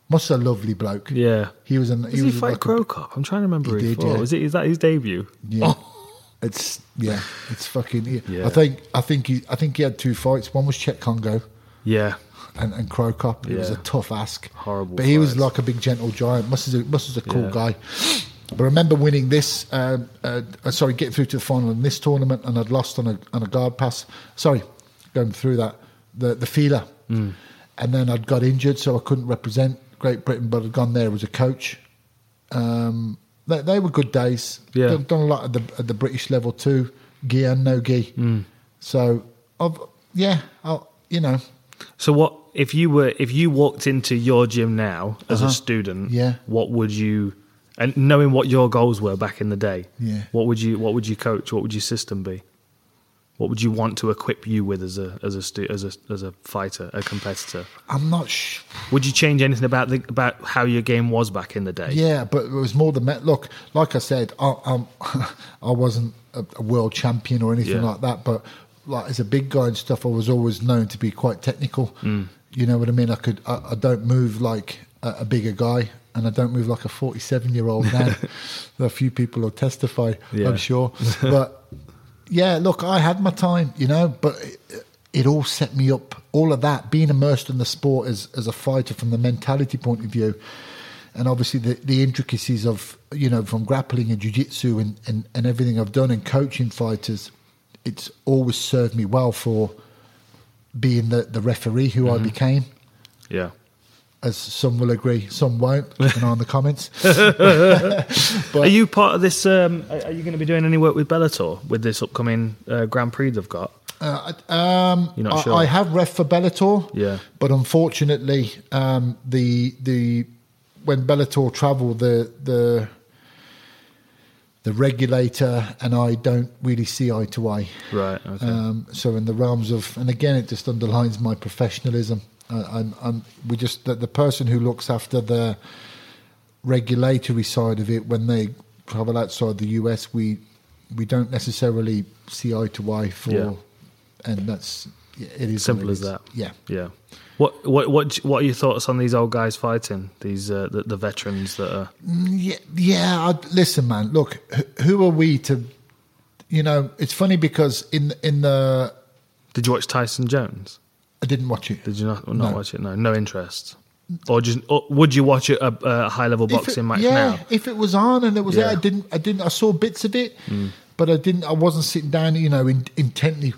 Must a lovely bloke. Yeah. He was an. Does he, was fight like Crow a, Cop? I'm trying to remember who He he did, fought. yeah. Was it? Is that his debut? Yeah. Oh. It's yeah. It's fucking. Yeah. I think. I think he. I think he had two fights. One was Czech Congo. Yeah. And, and Crow Cop. It was Yeah. a tough ask. Horrible But he was fights. like a big gentle giant. Must have must was a cool Yeah. guy. But I remember winning this. Uh, uh, uh, sorry, getting through to the final in this tournament, and I'd lost on a on a guard pass. Sorry, going through that the the feeler, Mm. and then I'd got injured, so I couldn't represent Great Britain. But I'd gone there as a coach. Um, they, they were good days. Yeah. Done, done a lot at the at the British level too, gi and no gi. Mm. So, I've, yeah, I'll, you know, So what if you were if you walked into your gym now as Uh-huh. a student? Yeah. What would you, and knowing what your goals were back in the day? Yeah. What would you What would you coach? What would your system be? What would you want to equip you with as a as a stu- as a as a fighter, a competitor? I'm not. Sh- Would you change anything about the about how your game was back in the day? Yeah, but it was more than that. Look, like I said, I, I'm, I wasn't a, a world champion or anything Yeah. like that. But like as a big guy and stuff, I was always known to be quite technical. Mm. You know what I mean? I could. I, I don't move like a, a bigger guy, and I don't move like a forty-seven-year-old man. A few people will testify, Yeah. I'm sure. But yeah, look, I had my time, you know, but it, it all set me up. All of that, being immersed in the sport as as a fighter from the mentality point of view, and obviously the, the intricacies of, you know, from grappling and jiu-jitsu and, and, and everything I've done and coaching fighters, it's always served me well for being the, the referee who I became, Yeah. as some will agree, some won't. Keep an eye on the comments. Are you part of this? Um, are are you going to be doing any work with Bellator with this upcoming uh, Grand Prix they've got? Uh, um, You're not I, sure? I have ref for Bellator, Yeah. but unfortunately, um, the the when Bellator travel, the the the regulator and I don't really see eye to eye. Right. Okay. Um, so in the realms of, and again, it just underlines my professionalism. Uh, I'm, I'm, we just the, the person who looks after the regulatory side of it when they travel outside the U S, we we don't necessarily see eye to eye for, Yeah. and that's yeah, it is Simple what it as is. that. Yeah. Yeah. What what what what are your thoughts on these old guys fighting these uh, the, the veterans that are? Yeah, yeah. I, listen, man. Look, wh- who are we to? You know, it's funny because in in the Did you watch Tyson Jones? I didn't watch it. Did you not not No. watch it? No, no interest. Or just or would you watch it a, a high level If it- boxing match yeah, now? if it was on and it was Yeah. there, I didn't. I didn't. I saw bits of it, but I didn't. I wasn't sitting down, you know, in, intently,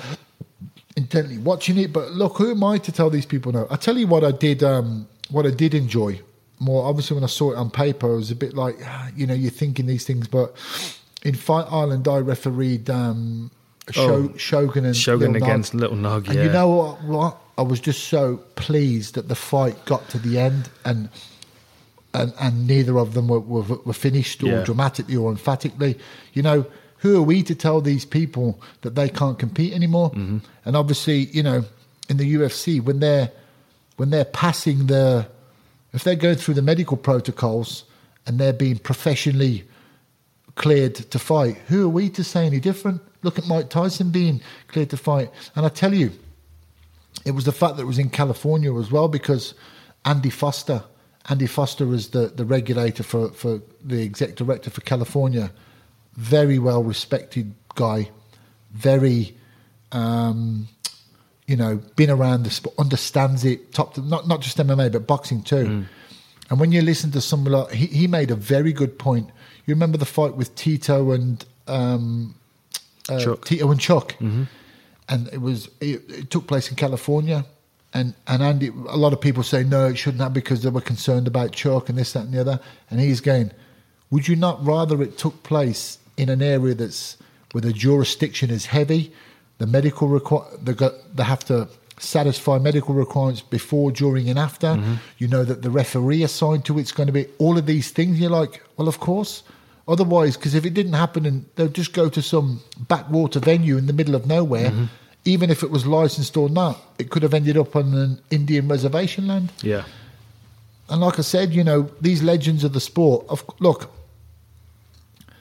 intently watching it. But look, who am I to tell these people no? I tell you what, I did. Um, what I did enjoy more. Obviously, when I saw it on paper, it was a bit like, ah, you know, you're thinking these things. But in Fight Island, I refereed um, Sho- Oh, Shogun and Shogun Lil Nog. against Little Nog. And Yeah. you know what, what? I was just so pleased that the fight got to the end and and, and neither of them were, were, were finished or Yeah. dramatically or emphatically. You know, who are we to tell these people that they can't compete anymore? Mm-hmm. And obviously, you know, in the U F C, when they're when they're passing the, if they're going through the medical protocols and they're being professionally cleared to fight, who are we to say any different? Look at Mike Tyson being cleared to fight. And I tell you, it was the fact that it was in California as well, because Andy Foster, Andy Foster is the, the regulator for, for the exec director for California. Very well respected guy, very, um, you know, been around the sport, understands it, top to, not not just M M A but boxing too. Mm. And when you listen to some, like, he he made a very good point. You remember the fight with Tito and um, uh, Chuck. Tito and Chuck, Mm-hmm. and it was it, it took place in California. And and Andy, a lot of people say no, it shouldn't have because they were concerned about Chuck and this, that, and the other. And he's going, would you not rather it took place in an area that's where the jurisdiction is heavy, the medical require they got they have to satisfy medical requirements before, during, and after. Mm-hmm. You know that the referee assigned to it's going to be all of these things. You're like, well, of course. Otherwise, because if it didn't happen, and they'll just go to some backwater venue in the middle of nowhere. Mm-hmm. Even if it was licensed or not, it could have ended up on an Indian reservation land. Yeah. And like I said, you know, these legends of the sport, of, look,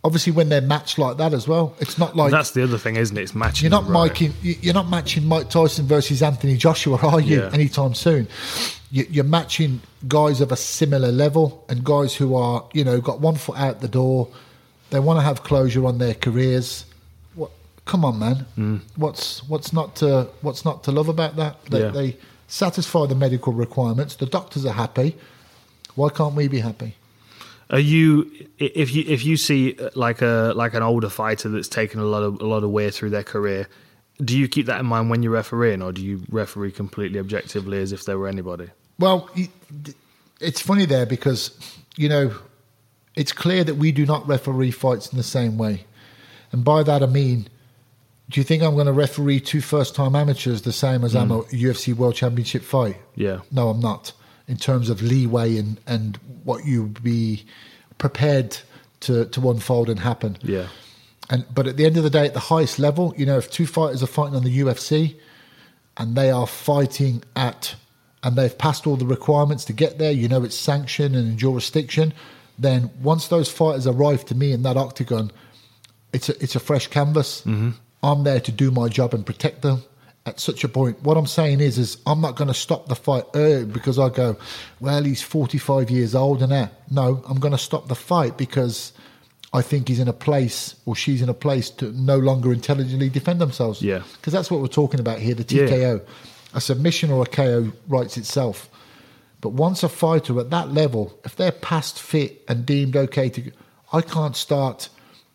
obviously when they're matched like that as well, it's not like That's the other thing, isn't it? It's matching. you're not right. making you're not matching Mike Tyson versus Anthony Joshua, are you? Yeah. Anytime soon, You- you're matching guys of a similar level and guys who are, you know, got one foot out the door. They want to have closure on their careers. What? Come on, man. Mm. What's what's not to what's not to love about that? They, Yeah. they satisfy the medical requirements. The doctors are happy. Why can't we be happy? Are you if you if you see like a like an older fighter that's taken a lot of a lot of wear through their career, do you keep that in mind when you're refereeing, or do you referee completely objectively as if they were anybody? Well, you- it's funny there because, you know, it's clear that we do not referee fights in the same way. And by that I mean, do you think I'm going to referee two first-time amateurs the same as I'm a U F C World Championship fight? Yeah. No, I'm not. In terms of leeway and, and what you'd be prepared to, to unfold and happen. Yeah. And but at the end of the day, at the highest level, you know, if two fighters are fighting on the U F C and they are fighting at, and they've passed all the requirements to get there, you know, it's sanctioned and in jurisdiction, then once those fighters arrive to me in that octagon, it's a, it's a fresh canvas. Mm-hmm. I'm there to do my job and protect them at such a point. What I'm saying is, is I'm not going to stop the fight early because I go, well, he's forty-five years old and that. No, I'm going to stop the fight because I think he's in a place, or she's in a place, to no longer intelligently defend themselves. Yeah. Because that's what we're talking about here, the T K O. Yeah. A submission or a K O writes itself. But once a fighter at that level, if they're past fit and deemed okay to, I can't start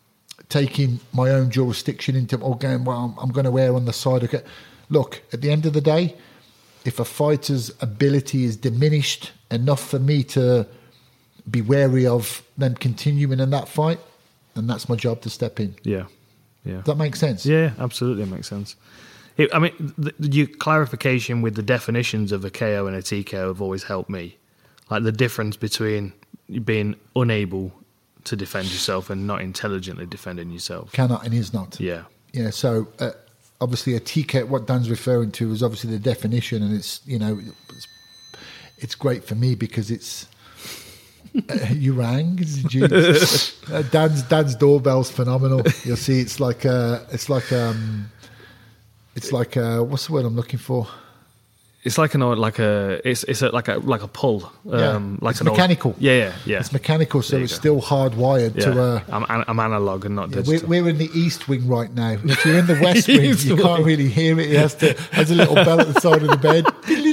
taking my own jurisdiction into, or going, well, I'm, I'm going to err on the side. Okay. Look, at the end of the day, if a fighter's ability is diminished enough for me to be wary of them continuing in that fight, then that's my job to step in. Yeah. Yeah. Does that make sense? Yeah, absolutely, it makes sense. It, I mean, the, your clarification with the definitions of a K O and a T K O have always helped me. Like the difference between being unable to defend yourself and not intelligently defending yourself. Cannot and is not. Yeah. Yeah, so uh, obviously a T K O, what Dan's referring to is obviously the definition, and it's, you know, it's, it's great for me because it's, uh, you rang? Did you? uh, Dan's Dan's doorbell's phenomenal. You'll see, it's like uh, it's like um, it's like uh, what's the word I'm looking for? It's like an old, like a, it's it's a, like a like a pull. Um, Yeah, like it's an old- mechanical. yeah, yeah, yeah. It's mechanical, so There you it's go. still hardwired yeah. to. Uh, I'm, an- I'm analog and not we're, digital. we're in the East Wing right now. If you're in the West Wing, East you can't Wing. really hear it. It has to has a little bell at the side of the bed.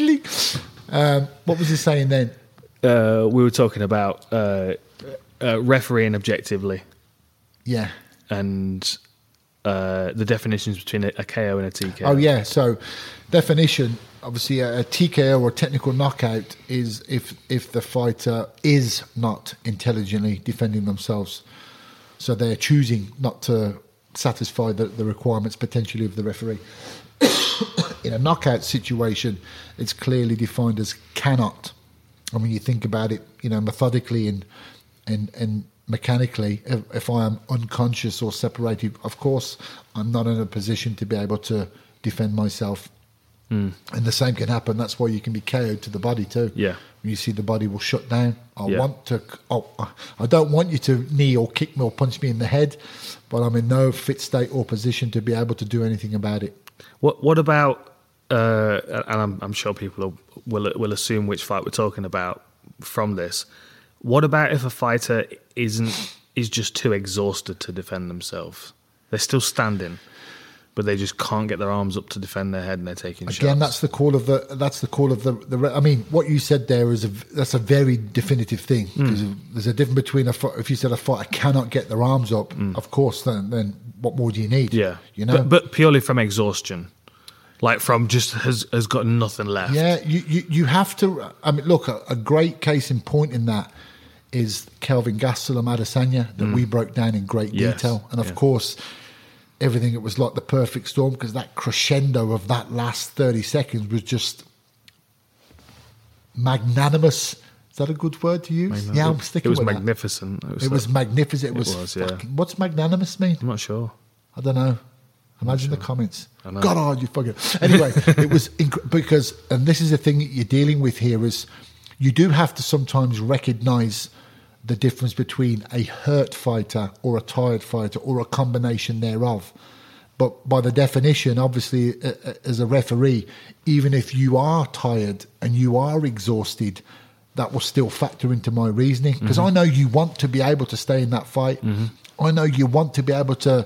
um, what was he saying then? uh, we were talking about uh, uh, refereeing objectively Yeah. and uh, the definitions between a, a K O and a T K O. Oh yeah. So definition. Obviously, a, a T K O or technical knockout is if if the fighter is not intelligently defending themselves, so they're choosing not to satisfy the, the requirements potentially of the referee. In a knockout situation, it's clearly defined as cannot. And when you think about it, you know, methodically and and and mechanically, if, if I am unconscious or separated, of course, I'm not in a position to be able to defend myself. Mm. And the same can happen. That's why you can be K O'd to the body too. Yeah. When you see the body will shut down. I Yeah. want to. Oh, I don't want you to knee or kick me or punch me in the head, but I'm in no fit state or position to be able to do anything about it. What What about? Uh, and I'm, I'm sure people will will assume which fight we're talking about from this. What about if a fighter isn't is just too exhausted to defend themselves? They're still standing, but they just can't get their arms up to defend their head, and they're taking shots. Again, that's the call of the. That's the call of the. the re- I mean, what you said there is a. That's a very definitive thing. Because there's a difference between a. fi- If you said a fighter cannot get their arms up, of course, then then what more do you need? Yeah, you know. but, but purely from exhaustion, like from just has has got nothing left. Yeah, you, you, you have to. I mean, look, a, a great case in point in that is Kelvin Gastelum Adesanya that we broke down in great Yes, detail, and of yeah. course, everything. It was like the perfect storm because that crescendo of that last thirty seconds was just magnanimous. Is that a good word to use? Magnificent. Yeah, I'm sticking It was with that. magnificent. It was, It was like- magnificent. It was. was, yeah. fucking, what's magnanimous mean? I'm not sure. I don't know. Imagine the comments. I know. God, oh, you fucking. Anyway, it was inc- because, and this is the thing that you're dealing with here is, you do have to sometimes recognise the difference between a hurt fighter or a tired fighter or a combination thereof. But by the definition, obviously, as a referee, even if you are tired and you are exhausted, that will still factor into my reasoning. Because mm-hmm. I know you want to be able to stay in that fight. Mm-hmm. I know you want to be able to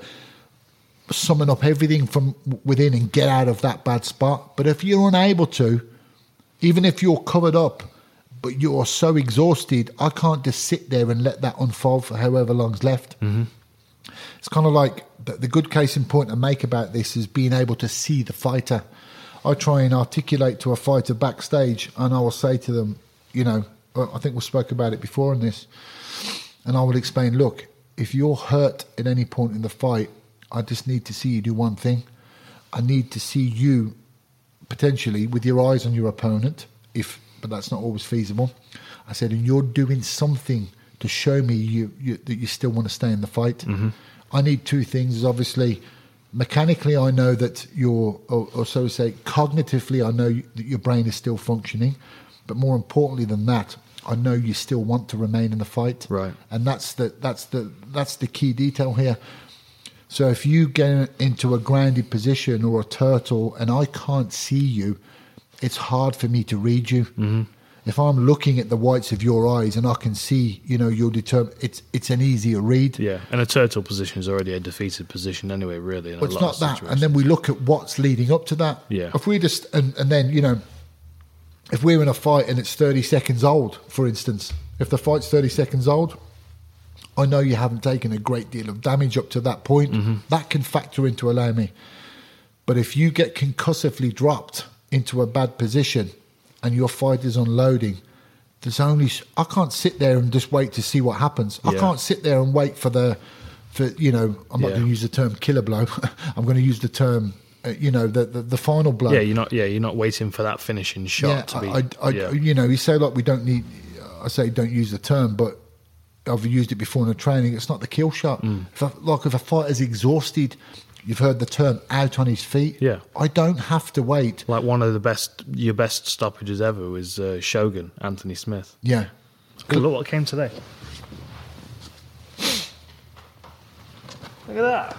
summon up everything from within and get out of that bad spot. But if you're unable to, even if you're covered up, but you're so exhausted, I can't just sit there and let that unfold for however long's left. Mm-hmm. It's kind of like the, the good case in point I make about this is being able to see the fighter. I try and articulate to a fighter backstage, and I will say to them, you know, I think we spoke about it before in this, and I will explain, look, if you're hurt at any point in the fight, I just need to see you do one thing. I need to see you potentially with your eyes on your opponent, if but that's not always feasible. I said, and you're doing something to show me you, you that you still want to stay in the fight. Mm-hmm. I need two things. Obviously, mechanically, I know that you're, or, or so to say, cognitively, I know that your brain is still functioning. But more importantly than that, I know you still want to remain in the fight. Right. And that's the that's the that's the key detail here. So if you get into a grounded position or a turtle and I can't see you, it's hard for me to read you. Mm-hmm. If I'm looking at the whites of your eyes and I can see, you know, you're determined, it's it's an easier read. Yeah, and a turtle position is already a defeated position anyway, really. In but a it's lot not of that. situations. And then we look at what's leading up to that. Yeah. If we just, and, and then, you know, if we're in a fight and it's thirty seconds old, for instance, if the fight's thirty seconds old, I know you haven't taken a great deal of damage up to that point. Mm-hmm. That can factor into allow me. But if you get concussively dropped into a bad position and your fight is unloading, there's only, I can't sit there and just wait to see what happens. Yeah. I can't sit there and wait for the, for you know, I'm not yeah. going to use the term killer blow. I'm going to use the term, uh, you know, the, the the final blow. Yeah, you're not. Yeah, you're not waiting for that finishing shot yeah, to be. I, I, yeah. You know, you say like we don't need. I say don't use the term, but I've used it before in the training. It's not the kill shot. Mm. If I, like if a fighter's exhausted, you've heard the term out on his feet. Yeah, I don't have to wait. Like one of the best, your best stoppages ever was uh, Shogun Anthony Smith. Yeah, look what came today. Look at that.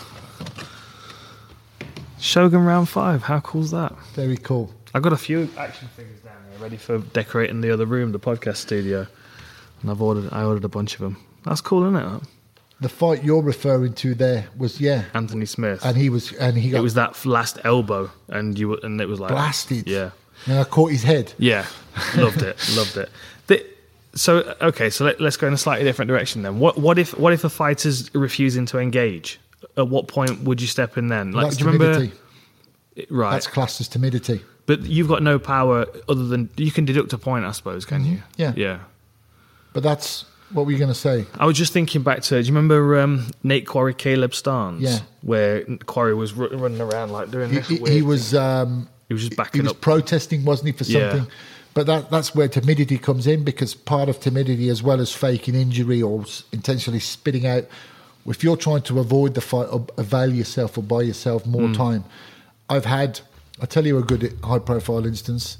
Shogun round five. How cool's that? Very cool. I've got a few action figures down here ready for decorating the other room, the podcast studio, and I've ordered. I ordered a bunch of them. That's cool, isn't it? The fight you're referring to there was yeah, Anthony Smith, and he was and he got it was that last elbow, and you and it was like blasted. Yeah, and I caught his head. Yeah, loved it, loved it. The, so okay, so let, let's go in a slightly different direction then. What what if what if a fighter's refusing to engage? At what point would you step in then? Like, That's do you remember? timidity. Right, that's classed as timidity. But you've got no power other than you can deduct a point, I suppose, can mm-hmm. you? Yeah, yeah. But that's what were you going to say? I was just thinking back to. Do you remember um, Nate Quarry, Caleb Starnes? Yeah, where Quarry was r- running around like doing this. He, he, he was. Um, he was just backing He was up. protesting, wasn't he, for something? Yeah. But that, that's where timidity comes in, because part of timidity, as well as faking injury or intentionally spitting out, if you're trying to avoid the fight or avail yourself or buy yourself more mm. time. I've had, I'll tell you a good high-profile instance.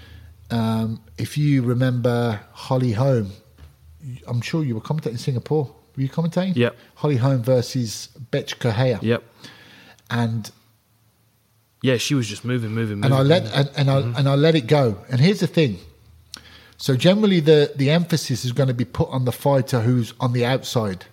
Um, if you remember Holly Holm, I'm sure you were commentating in Singapore. Were you commentating? Yep. Holly Holm versus Betch Correa. Yep. And... yeah, she was just moving, moving, moving. And I let and, and mm-hmm. I and I let it go. And here's the thing. So generally the, the emphasis is going to be put on the fighter who's on the outside.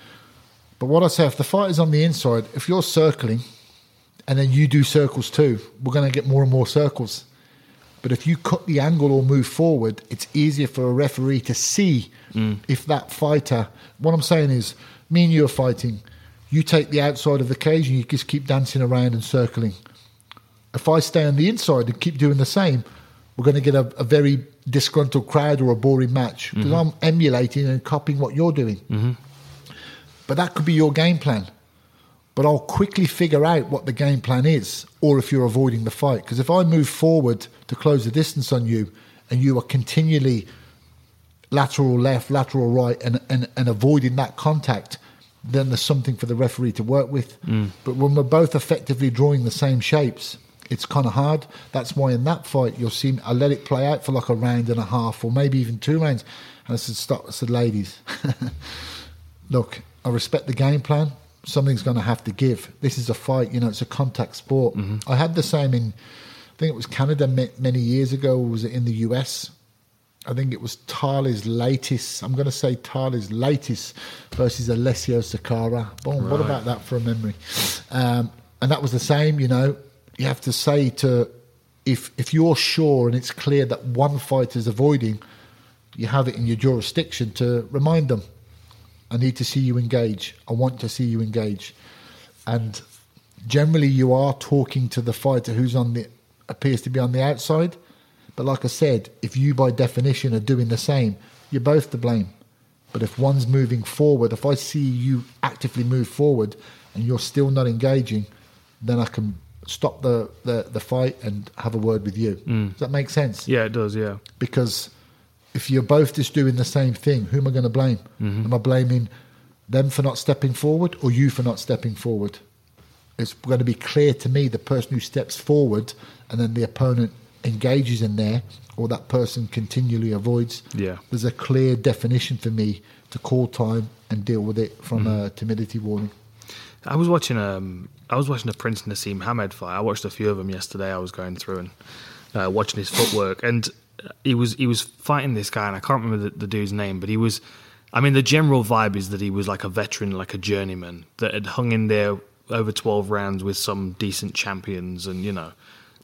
But what I say, if the fighter's on the inside, if you're circling and then you do circles too, we're going to get more and more circles. But if you cut the angle or move forward, it's easier for a referee to see mm. if that fighter... What I'm saying is, me and you are fighting. You take the outside of the cage and you just keep dancing around and circling. If I stay on the inside and keep doing the same, we're going to get a, a very disgruntled crowd or a boring match, because mm-hmm. I'm emulating and copying what you're doing. Mm-hmm. But that could be your game plan. But I'll quickly figure out what the game plan is, or if you're avoiding the fight. Because if I move forward to close the distance on you and you are continually lateral left, lateral right, and, and, and avoiding that contact, then there's something for the referee to work with. Mm. But when we're both effectively drawing the same shapes, It's kind of hard. That's why in that fight, you'll see I let it play out for like a round and a half or maybe even two rounds. And I said, stop. I said, ladies, look, I respect the game plan. Something's going to have to give. This is a fight. You know, it's a contact sport. Mm-hmm. I had the same in, I think it was Canada many years ago. Or was it in the U S? I think it was Thales Leitis. I'm going to say Thales Leitis versus Alessio Sakara. Boom, right. What about that for a memory? Um, and that was the same, you know. You have to say to, if if you're sure and it's clear that one fighter is avoiding, you have it in your jurisdiction to remind them, I need to see you engage. I want to see you engage. And generally you are talking to the fighter who's on the, appears to be on the outside. But like I said, if you by definition are doing the same, you're both to blame. But if one's moving forward, if I see you actively move forward and you're still not engaging, then I can stop the, the, the fight and have a word with you. Mm. Does that make sense? Yeah, it does, yeah. Because if you're both just doing the same thing, who am I going to blame? Mm-hmm. Am I blaming them for not stepping forward or you for not stepping forward? It's going to be clear to me the person who steps forward and then the opponent engages in there or that person continually avoids. Yeah. There's a clear definition for me to call time and deal with it from mm. a timidity warning. I was watching um I was watching a Prince Nassim Hamed fight. I watched a few of them yesterday. I was going through and uh, watching his footwork, and he was he was fighting this guy, and I can't remember the, the dude's name, but he was. I mean, the general vibe is that he was like a veteran, like a journeyman that had hung in there over twelve rounds with some decent champions, and you know,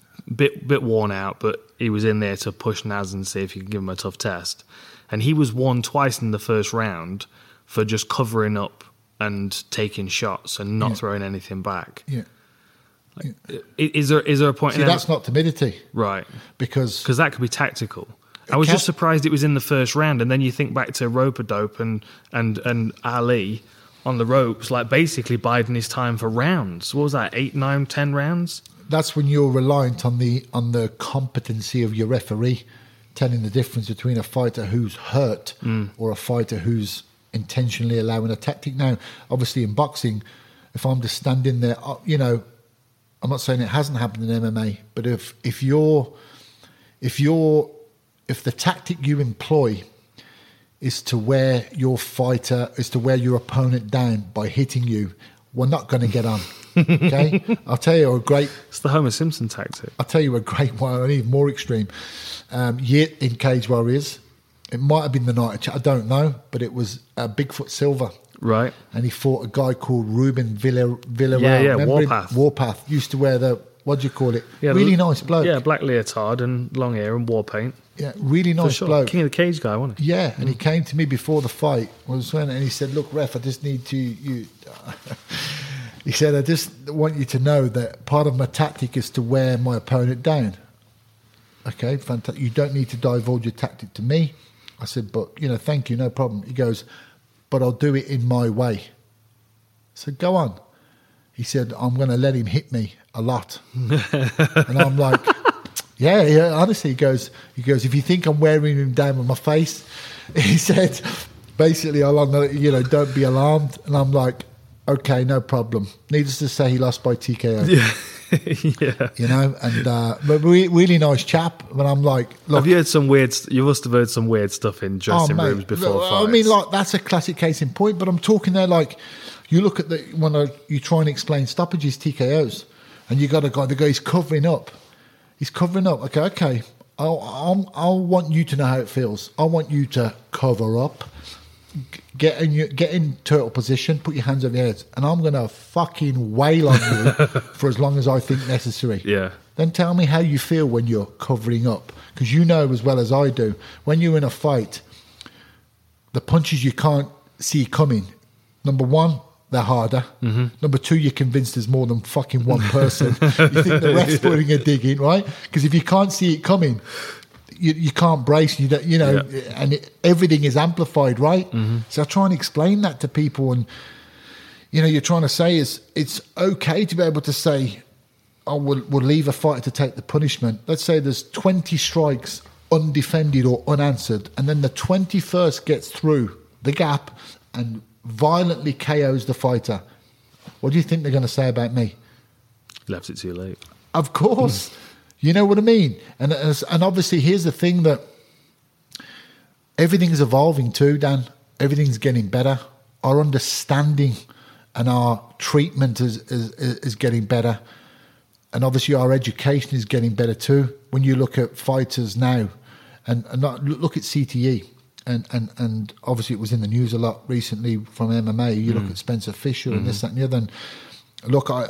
bit bit worn out, but he was in there to push Naz and see if he could give him a tough test. And he was won twice in the first round for just covering up and taking shots and not yeah. throwing anything back. Yeah. Like, yeah. Is there is there a point? See, in that's not timidity, right? Because because that could be tactical. I was just surprised it was in the first round, and then you think back to Rope-a-Dope and and and Ali on the ropes, like basically biding his time for rounds. What was that? Eight, nine, ten rounds. That's when you're reliant on the on the competency of your referee telling the difference between a fighter who's hurt mm. or a fighter who's intentionally allowing a tactic. Now, obviously in boxing, if I'm just standing there, you know, I'm not saying it hasn't happened in M M A, but if if you're if you're if the tactic you employ is to wear your fighter is to wear your opponent down by hitting you, we're not going to get on. Okay, I'll tell you a great. It's the Homer Simpson tactic. I'll tell you a great one, an even more extreme. Um, yet in Cage Warriors, it might have been the night. I don't know, but it was uh, Bigfoot Silva, right? And he fought a guy called Ruben Villa Villarreal. Yeah, yeah, Remember Warpath. Him? Warpath used to wear the what do you call it? Yeah, really nice bloke. Yeah, black leotard and long hair and war paint. Yeah, really nice sure. bloke. King of the Cage guy, wasn't he? Yeah, and mm. he came to me before the fight. Was when and he said, "Look, ref, I just need to you." He said, "I just want you to know that part of my tactic is to wear my opponent down." Okay, fantastic. You don't need to divulge your tactic to me. I said, "But you know, thank you, no problem." He goes, "But I'll do it in my way." I said, "Go on." He said, "I'm going to let him hit me a lot," and I'm like. Yeah, yeah. Honestly, he goes. He goes. If you think I'm wearing him down with my face, he said, basically, I'll, you know, don't be alarmed. And I'm like, okay, no problem. Needless to say, he lost by T K O. Yeah, yeah. You know, and uh, but re- really nice chap. But I'm like, look, have you heard some weird? You must have heard some weird stuff in dressing oh, rooms before look, fights. I mean, like that's a classic case in point. But I'm talking there like, you look at the when I, you try and explain stoppages, T K Os, and you got a guy. The guy's covering up. He's covering up. Okay, okay. I'll, I'll, I'll want you to know how it feels. I want you to cover up, get in, your, get in turtle position, put your hands over your head, and I'm going to fucking wail on you for as long as I think necessary. Yeah. Then tell me how you feel when you're covering up, because you know as well as I do, when you're in a fight, the punches you can't see coming. Number one, they're harder. Mm-hmm. Number two, you're convinced there's more than fucking one person. You think the ref's putting a dig in, right? Because if you can't see it coming, you, you can't brace. You don't, you know, yeah. and it, everything is amplified, right? Mm-hmm. So I try and explain that to people, and you know, you're trying to say is it's okay to be able to say, "Oh, we'll, we'll leave a fighter to take the punishment." Let's say there's twenty strikes undefended or unanswered, and then the twenty-first gets through the gap and violently K Os the fighter. What do you think they're going to say about me? Left it too late. Of course. You know what I mean? And and obviously, here's the thing that everything is evolving too, Dan. Everything's getting better. Our understanding and our treatment is, is, is getting better. And obviously, our education is getting better too. When you look at fighters now, and, and not, look at C T E, and, and, and obviously it was in the news a lot recently from M M A. You mm. look at Spencer Fisher mm. and this, that, and the other. And look, I,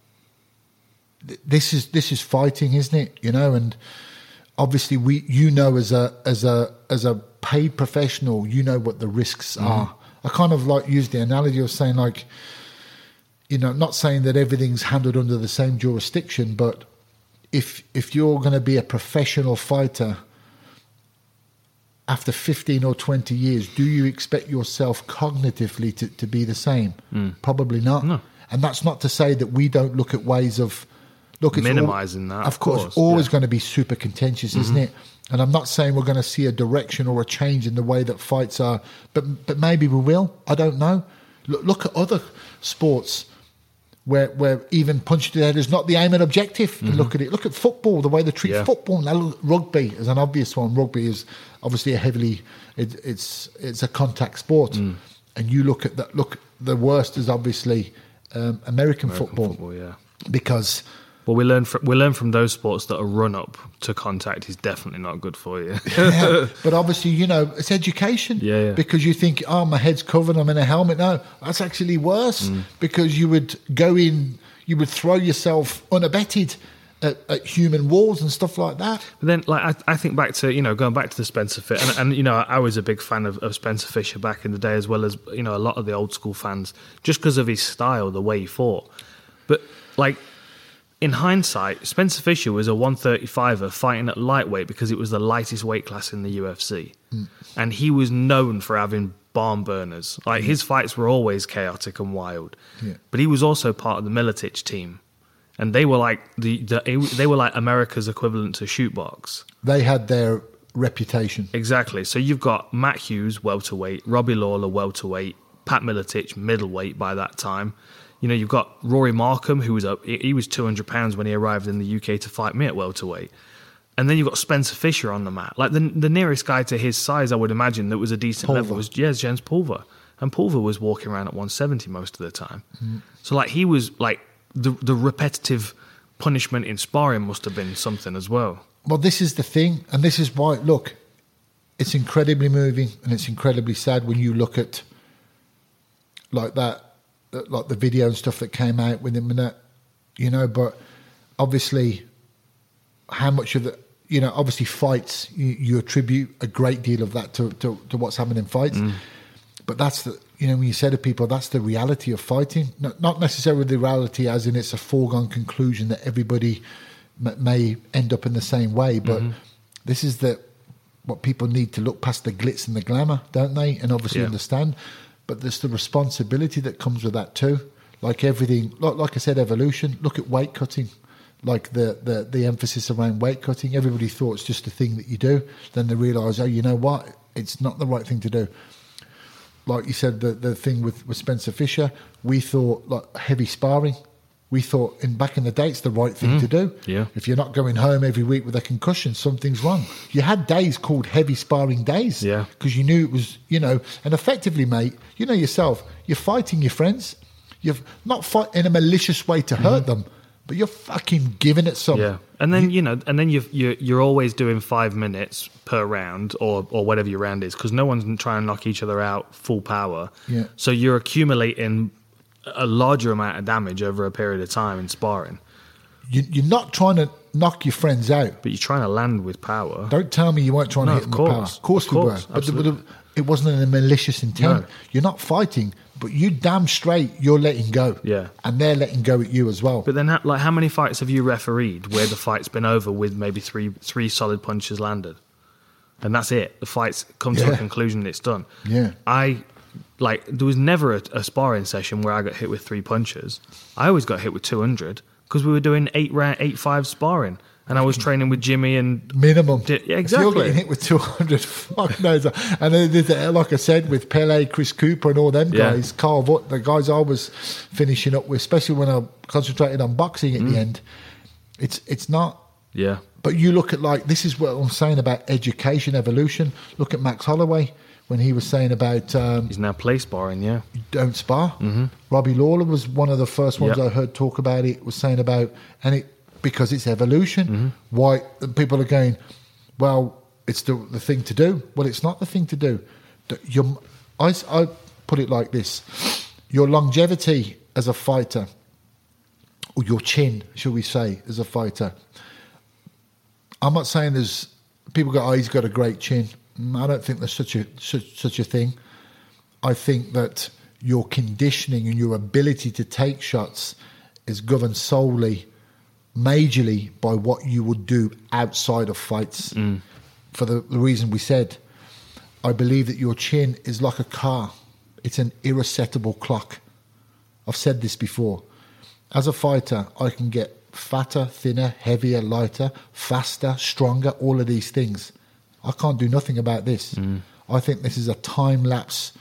this is this is fighting, isn't it? You know, and obviously we, you know, as a as a as a paid professional, you know what the risks mm. are. I kind of like use the analogy of saying, like, you know, not saying that everything's handled under the same jurisdiction, but if if you're going to be a professional fighter after fifteen or twenty years, do you expect yourself cognitively to, to be the same? Mm. Probably not. No. And that's not to say that we don't look at ways of look at minimizing that. Of course, course always yeah. going to be super contentious, mm-hmm. isn't it? And I'm not saying we're going to see a direction or a change in the way that fights are, but but maybe we will. I don't know. Look, look at other sports where where even punch to the head is not the aim and objective. Mm-hmm. And look at it. Look at football, the way they treat yeah. football. Now, rugby is an obvious one. Rugby is obviously a heavily it, it's it's a contact sport, mm. and you look at that. Look, the worst is obviously um, American, American football, football, yeah, because. Well, we learn from we learn from those sports that a run up to contact is definitely not good for you. yeah, but obviously, you know, it's education. Yeah, yeah. Because you think, oh, my head's covered, I'm in a helmet. No, that's actually worse mm. because you would go in, you would throw yourself unabated at, at human walls and stuff like that. But then, like, I, I think back to, you know, going back to the Spencer Fisher, and, and you know, I was a big fan of, of Spencer Fisher back in the day, as well as, you know, a lot of the old school fans, just because of his style, the way he fought. But like. In hindsight, Spencer Fisher was a one thirty-fiver fighting at lightweight because it was the lightest weight class in the U F C. Mm. And he was known for having barn burners. Like, mm. his fights were always chaotic and wild. Yeah. But he was also part of the Miletich team. And they were like the, the they were like America's equivalent to Shootbox. They had their reputation. Exactly. So you've got Matt Hughes, welterweight, Robbie Lawler, welterweight, Pat Miletich, middleweight by that time. You know, you've got Rory Markham, who was up. He was two hundred pounds when he arrived in the U K to fight me at welterweight. And then you've got Spencer Fisher on the mat. Like, the the nearest guy to his size, I would imagine, that was a decent Pulver. level was, yeah, Jens Pulver. And Pulver was walking around at one seventy most of the time. Mm. So, like, he was, like, the the repetitive punishment in sparring must have been something as well. Well, this is the thing. And this is why, look, it's incredibly moving and it's incredibly sad when you look at, like, that, like the video and stuff that came out with him and that, you know, but obviously how much of the, you know, obviously fights, you, you attribute a great deal of that to, to, to what's happening in fights. Mm. But that's the, you know, when you say to people, that's the reality of fighting. Not, not necessarily the reality as in it's a foregone conclusion that everybody m- may end up in the same way, but mm-hmm. this is the, what people need to look past the glitz and the glamour, don't they? And obviously yeah. understand. But there's the responsibility that comes with that too. Like everything, like, like I said, evolution. Look at weight cutting, like the, the, the emphasis around weight cutting. Everybody thought it's just a thing that you do. Then they realise, oh, you know what? It's not the right thing to do. Like you said, the, the thing with, with Spencer Fisher, we thought like heavy sparring. We thought in back in the day it's the right thing mm, to do. Yeah. If you're not going home every week with a concussion, something's wrong. You had days called heavy sparring days. Yeah. Because you knew it was, you know, and effectively, mate, you know yourself, you're fighting your friends. You're not fighting in a malicious way to hurt mm. them, but you're fucking giving it some. Yeah. And then, you, you know, and then you've, you're, you're always doing five minutes per round or, or whatever your round is because no one's trying to knock each other out full power. Yeah. So you're accumulating a larger amount of damage over a period of time in sparring. You, you're not trying to knock your friends out. But you're trying to land with power. Don't tell me you weren't trying no, to hit them course. with power. Of course, of we course, were. But, the, but the, it wasn't in a malicious intent. No. You're not fighting, but you damn straight you're letting go. Yeah. And they're letting go at you as well. But then, like, how many fights have you refereed where the fight's been over with maybe three three solid punches landed? And that's it. The fight's come to yeah. a conclusion and it's done. Yeah. I... Like, there was never a, a sparring session where I got hit with three punches. I always got hit with two hundred because we were doing eight round, eight five sparring, and I was training with Jimmy and minimum. Di- yeah, exactly. If you're getting hit with two hundred, fuck knows. And then, like I said, with Pele, Chris Cooper, and all them guys, yeah. Carl Vutt, the guys I was finishing up with, especially when I concentrated on boxing at mm. the end. It's it's not. Yeah. But you look at, like, this is what I'm saying about education, evolution. Look at Max Holloway when he was saying about... Um, He's now play sparring, yeah. Don't spar. Mm-hmm. Robbie Lawler was one of the first ones yep. I heard talk about it, was saying about... And it because it's evolution. Mm-hmm. Why people are going, well, it's the, the thing to do. Well, it's not the thing to do. Your, I, I put it like this. Your longevity as a fighter, or your chin, shall we say, as a fighter... I'm not saying there's people go, oh, he's got a great chin. I don't think there's such a such, such a thing. I think that your conditioning and your ability to take shots is governed solely, majorly, by what you would do outside of fights. Mm. For the, the reason we said, I believe that your chin is like a car. It's an irresettable clock. I've said this before. As a fighter, I can get fatter, thinner, heavier, lighter, faster, stronger, all of these things. I can't do nothing about this. Mm. I think this is a time lapse,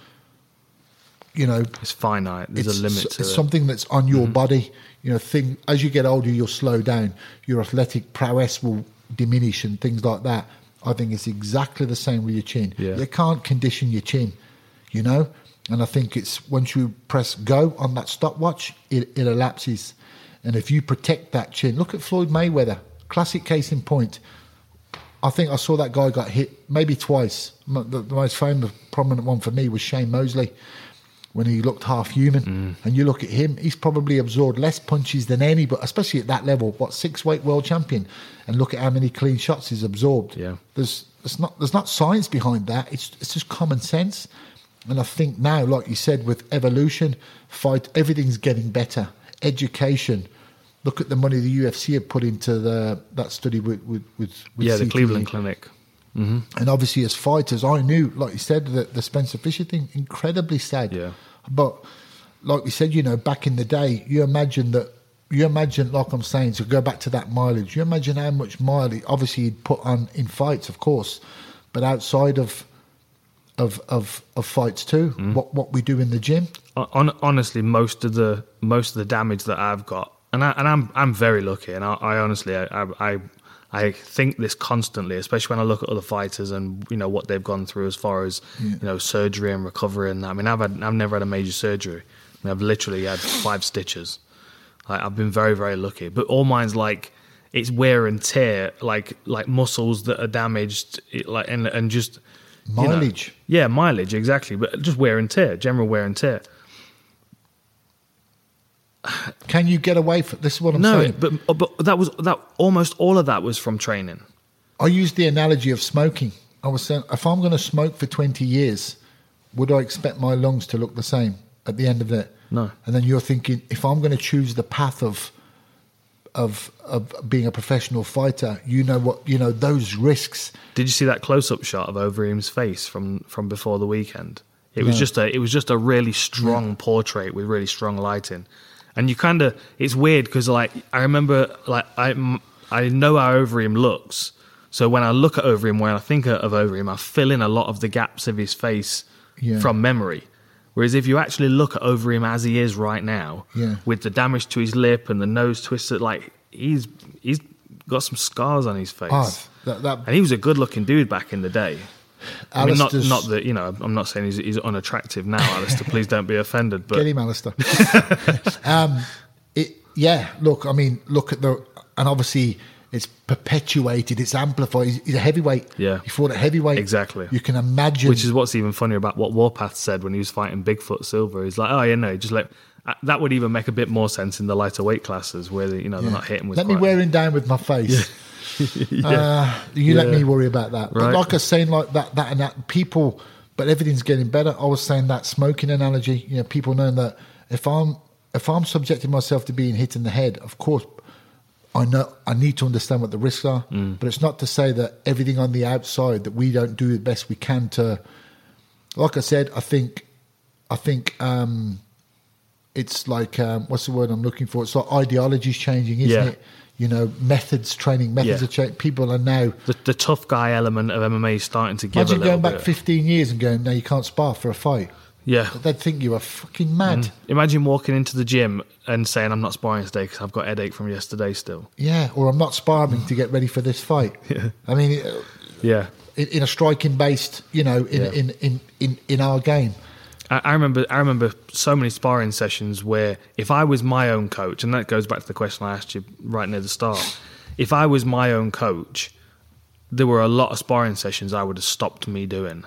you know. It's finite. There's a limit to it's it. It's something that's on your mm-hmm. body. You know, thing, as you get older, you'll slow down. Your athletic prowess will diminish and things like that. I think it's exactly the same with your chin. Yeah. You can't condition your chin, you know. And I think it's once you press go on that stopwatch, it, it elapses. And if you protect that chin, look at Floyd Mayweather, classic case in point. I think I saw that guy got hit maybe twice. The, the most famous, prominent one for me was Shane Mosley, when he looked half human. Mm. And you look at him, he's probably absorbed less punches than any, but especially at that level, what, six-weight world champion, and look at how many clean shots he's absorbed. Yeah. There's, there's not there's not science behind that. It's it's just common sense. And I think now, like you said, with evolution, fight, everything's getting better. Education. Look at the money the U F C have put into the that study with with, with, with yeah, C T E. the Cleveland Clinic. Mm-hmm. And obviously, as fighters, I knew, like you said, that the Spencer Fisher thing, incredibly sad. Yeah. But like we said, you know, back in the day, you imagine that. You imagine, like I'm saying, to go back to that mileage. You imagine how much mileage, obviously, he'd put on in fights, of course, but outside of of of, of fights too. Mm. What what we do in the gym. On, honestly, most of the most of the damage that I've got. And, I, and I'm I'm very lucky, and I, I honestly I, I I think this constantly, especially when I look at other fighters and you know what they've gone through as far as yeah. you know surgery and recovery and that. I mean, I've had I've never had a major surgery. I mean, I've literally had five stitches. Like, I've been very very lucky, but all mine's like it's wear and tear, like like muscles that are damaged, like and and just mileage. You know, yeah, mileage exactly, but just wear and tear, general wear and tear. Can you get away from this? Is what I'm no, saying. No, but but that was that. Almost all of that was from training. I used the analogy of smoking. I was saying, if I'm going to smoke for twenty years, would I expect my lungs to look the same at the end of it? No. And then you're thinking, if I'm going to choose the path of of of being a professional fighter, you know what, you know those risks. Did you see that close-up shot of Overeem's face from from before the weekend? It was no. just a it was just a really strong yeah. portrait with really strong lighting. And you kind of, it's weird because like, I remember, like, I, I know how Overeem looks. So when I look at Overeem, when I think of Overeem, I fill in a lot of the gaps of his face yeah. from memory. Whereas if you actually look at Overeem as he is right now, yeah. with the damage to his lip and the nose twisted, like, he's he's got some scars on his face. Oh, that, that, and he was a good looking dude back in the day. I mean, not, not that, you know, I'm not saying he's, he's unattractive now, Alistair. Please don't be offended. But get him, Alistair. um, it, yeah, look, I mean, look at the, and obviously it's perpetuated, it's amplified. He's, he's a heavyweight. Yeah. He fought at heavyweight. Exactly. You can imagine. Which is what's even funnier about what Warpath said when he was fighting Bigfoot Silver. He's like, oh, yeah, no, just like, that would even make a bit more sense in the lighter weight classes where, they, you know, they're yeah. not hitting with Let me wear him down with my face. Yeah. yeah. uh, you yeah. let me worry about that. But right. like I was saying, like that, that and that, people, but everything's getting better. I was saying that smoking analogy, you know, people knowing that if I'm if I'm subjecting myself to being hit in the head, of course, I know I need to understand what the risks are. Mm. But it's not to say that everything on the outside that we don't do the best we can to. Like I said, I think, I think. Um, it's like um, what's the word I'm looking for? It's like ideology's changing, isn't yeah. it? You know, methods, training methods yeah. are changing. People are now the, the tough guy element of M M A is starting to give. Imagine a little going back bit. fifteen years and going, no, you can't spar for a fight. Yeah. They'd think you were fucking mad. Mm. Imagine walking into the gym and saying, I'm not sparring today because I've got a headache from yesterday still. Yeah, or I'm not sparring to get ready for this fight. Yeah. I mean, yeah. in, in a striking-based, you know, in, Yeah. in, in, in, in our game. I, I remember I remember so many sparring sessions where if I was my own coach, and that goes back to the question I asked you right near the start, if I was my own coach, there were a lot of sparring sessions I would have stopped me doing.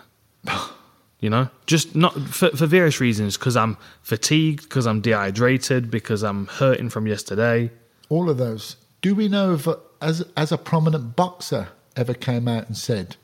You know, just not for, for various reasons, because I'm fatigued, because I'm dehydrated, because I'm hurting from yesterday. All of those. Do we know if, uh, as as a prominent boxer ever came out and said,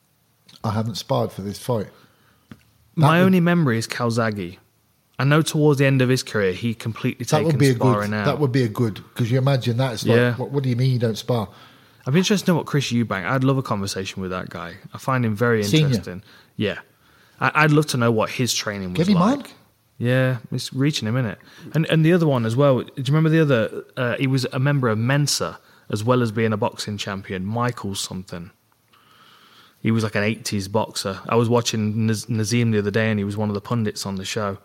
I haven't sparred for this fight? That My would, only memory is Calzaghe. I know towards the end of his career, he completely that taken would be a sparring good. out. That would be a good, because you imagine that. It's like, Yeah. what, what do you mean you don't spar? I'd be interested to know what Chris Eubank. I'd love a conversation with that guy. I find him very Senior. interesting. Yeah, I, I'd love to know what his training was Get him like. on. Yeah, it's reaching him, innit? And and the other one as well. Do you remember the other? Uh, he was a member of Mensa as well as being a boxing champion. Michael something. He was like an eighties boxer. I was watching Naz- Nazim the other day, and he was one of the pundits on the show.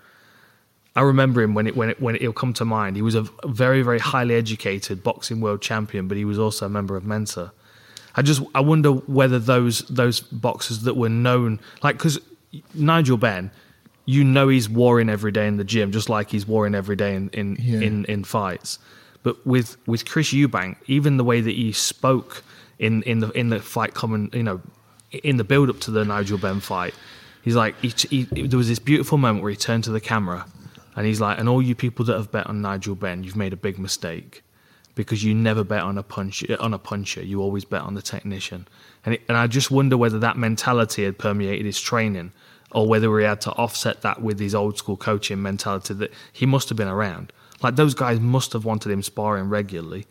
I remember him when it when it when it'll come to mind. He was a very very highly educated boxing world champion, but he was also a member of Mensa. I just I wonder whether those those boxers that were known, like, because Nigel Benn, you know he's warring every day in the gym, just like he's warring every day in in, Yeah. in, in fights. But with, with Chris Eubank, even the way that he spoke in, in the in the fight, coming, you know, in the build up to the Nigel Benn fight, he's like, he, he, there was this beautiful moment where he turned to the camera, and he's like, and all you people that have bet on Nigel Benn, you've made a big mistake, because you never bet on a punch on a puncher, you always bet on the technician. And it, and I just wonder whether that mentality had permeated his training, or whether he had to offset that with his old school coaching mentality that he must have been around. Like, those guys must have wanted him sparring regularly.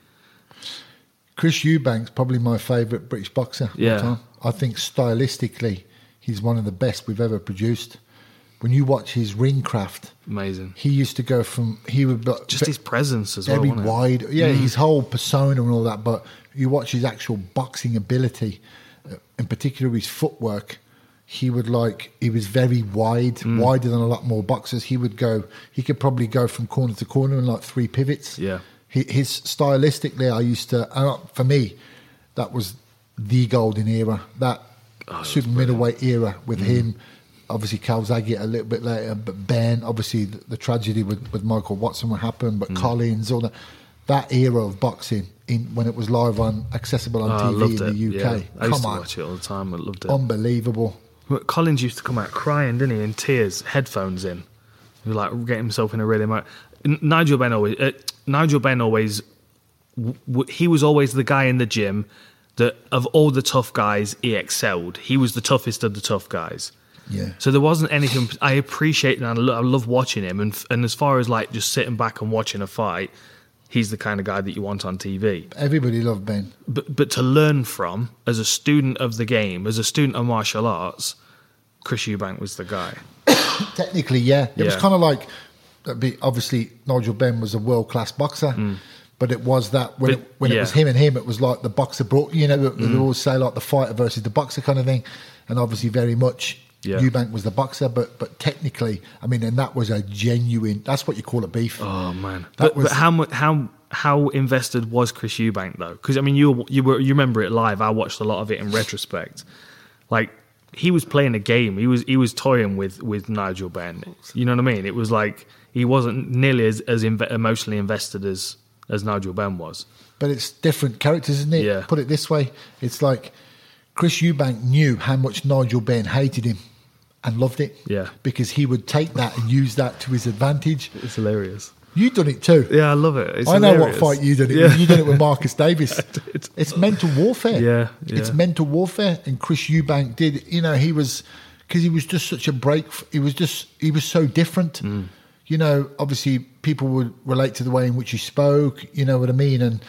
Chris Eubank's probably my favourite British boxer of all Yeah. time. I think stylistically, he's one of the best we've ever produced. When you watch his ring craft, Amazing. he used to go from, he would be Just his presence as well, very wasn't it? wide. Yeah, his whole persona and all that. But you watch his actual boxing ability, uh, in particular his footwork. He would like, he was very wide, Mm. wider than a lot more boxers. He would go, he could probably go from corner to corner in like three pivots. Yeah. He, his stylistically, I used to, uh, for me, that was the golden era. That Oh, super middleweight era with him. Obviously, Calzaghe a little bit later, but Ben, obviously, the, the tragedy with, with Michael Watson what happened, but Collins, all that. That era of boxing, in when it was live on, accessible on Oh, I T V loved in it. the U K. Yeah. I used Come to on. watch it all the time. I loved it. Unbelievable. But Collins used to come out crying, didn't he, in tears, headphones in. He was like getting himself in a really. Emo- N- Nigel Benn always. Uh, Nigel Benn always. W- w- he was always the guy in the gym that, of all the tough guys, he excelled. He was the toughest of the tough guys. Yeah. So there wasn't anything. I appreciate and I, lo- I love watching him. And f- and as far as like just sitting back and watching a fight, he's the kind of guy that you want on T V. Everybody loved Ben. But but to learn from, as a student of the game, as a student of martial arts, Chris Eubank was the guy. Technically, yeah. It was Yeah. kind of like, that'd be- obviously, Nigel Benn was a world-class boxer. But it was that, when, But- it, when it yeah. was him and him, it was like the boxer brought, you know, they always say like the fighter versus the boxer kind of thing. And obviously very much Yeah. Eubank was the boxer, but but technically, I mean, and that was a genuine, that's what you call a beef. Oh man! That But, was- but how mu- how how invested was Chris Eubank though? Because I mean, you you were you remember it live. I watched a lot of it in retrospect. Like, he was playing a game. He was he was toying with with Nigel Benn. You know what I mean? It was like he wasn't nearly as as inve- emotionally invested as as Nigel Benn was. But it's different characters, isn't it? Yeah. Put it this way, it's like Chris Eubank knew how much Nigel Benn hated him and loved it. Yeah. Because he would take that and use that to his advantage. It's hilarious. You've done it too. Yeah, I love it. It's I know hilarious. what fight you done it. Yeah. You done it with Marcus Davis. did. It's mental warfare. Yeah, yeah. It's mental warfare, and Chris Eubank did. You know, he was because he was just such a break. He was just he was so different. Mm. You know, obviously people would relate to the way in which he spoke. You know what I mean? And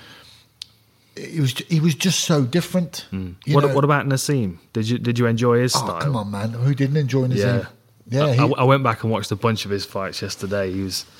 he was he was just so different. You What, know? what about Nassim? Did you did you enjoy his Oh, style? come on, man! Who didn't enjoy Nazim? Yeah, Yeah, I, he, I went back and watched a bunch of his fights yesterday. He was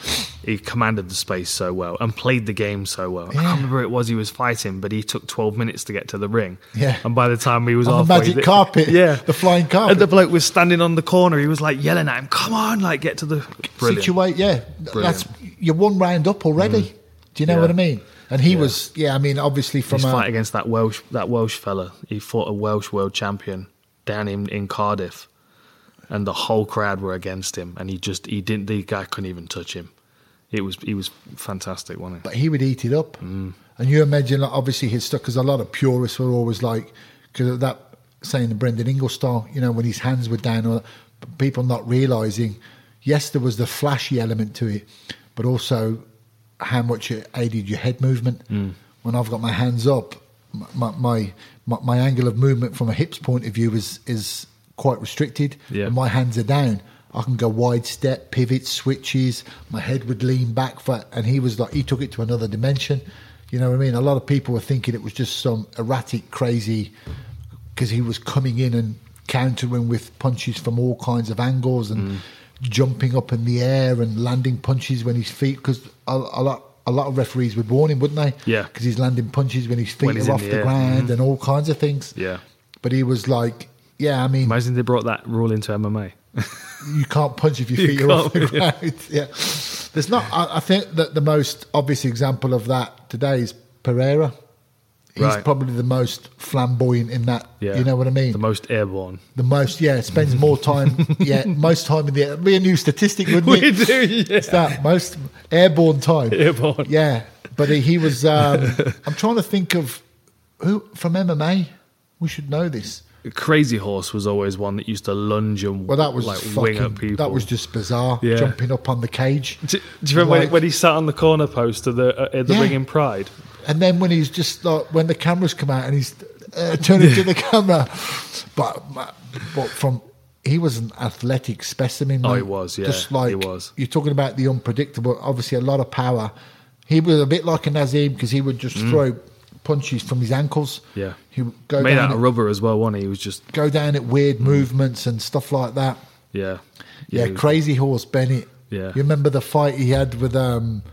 he commanded the space so well and played the game so well. I Yeah. can't remember who it was he was fighting, but he took twelve minutes to get to the ring. Yeah. And by the time he was On the halfway, magic th- carpet, yeah, the flying carpet. and the bloke was standing on the corner. He was like yelling at him, "Come on, like get to the brilliant." Situate, yeah. That's you're one round up already. Mm. Do you know Yeah. what I mean? And he Yeah. was, yeah. I mean, obviously from His a, fight against that Welsh that Welsh fella, he fought a Welsh world champion down in, in Cardiff, and the whole crowd were against him, and he just he didn't. The guy couldn't even touch him. It was he was fantastic, wasn't he? but he would eat it up. Mm. And you imagine, like, obviously his stuff, because a lot of purists were always like, because of that saying the Brendan Ingle style, you know, when his hands were down, or people not realising, yes, there was the flashy element to it, but also how much it aided your head movement. Mm. When I've got my hands up, my, my my my angle of movement from a hips point of view is is quite restricted. Yeah. When my hands are down, I can go wide step, pivots, switches. My head would lean back, for, and he was like, he took it to another dimension. You know what I mean? A lot of people were thinking it was just some erratic, crazy, because he was coming in and countering with punches from all kinds of angles and Mm. jumping up in the air and landing punches when his feet, because a, a lot a lot of referees would warn him, wouldn't they? Yeah. Because he's landing punches when his feet When he's are in off the the, air. ground Mhm. and all kinds of things. Yeah. But he was like, yeah, I mean, Imagine they brought that rule into M M A. you can't punch if your You feet are off the can't, yeah. ground. Yeah. There's not, I, I think that the most obvious example of that today is Pereira. He's Right. probably the most flamboyant in that. Yeah. You know what I mean? The most airborne. The most, yeah, spends more time, yeah, most time in the air. It'd be a new statistic, wouldn't We it? do, yeah. It's that, most airborne time. Airborne. Yeah, but he, he was, um, I'm trying to think of who, from M M A, we should know this. Crazy Horse was always one that used to lunge and Well, that was like fucking, wing at people. that was just bizarre, Yeah. jumping up on the cage. Do, do you remember when, Like- when he sat on the corner post of the uh, at the Yeah. ring in Pride? And then when he's just like, when the cameras come out and he's uh, turning to the camera, but but from he was an athletic specimen. Oh, mate. he was, yeah, Just like he was. You're talking about the unpredictable. Obviously, a lot of power. He was a bit like a Nazim because he would just throw punches from his ankles. Mm. Yeah. he would go Made down out at, of rubber as well, wasn't he? He was just go down at weird movements and stuff like that. yeah, Yeah, he was- Crazy Horse Bennett. Yeah. You remember the fight he had with um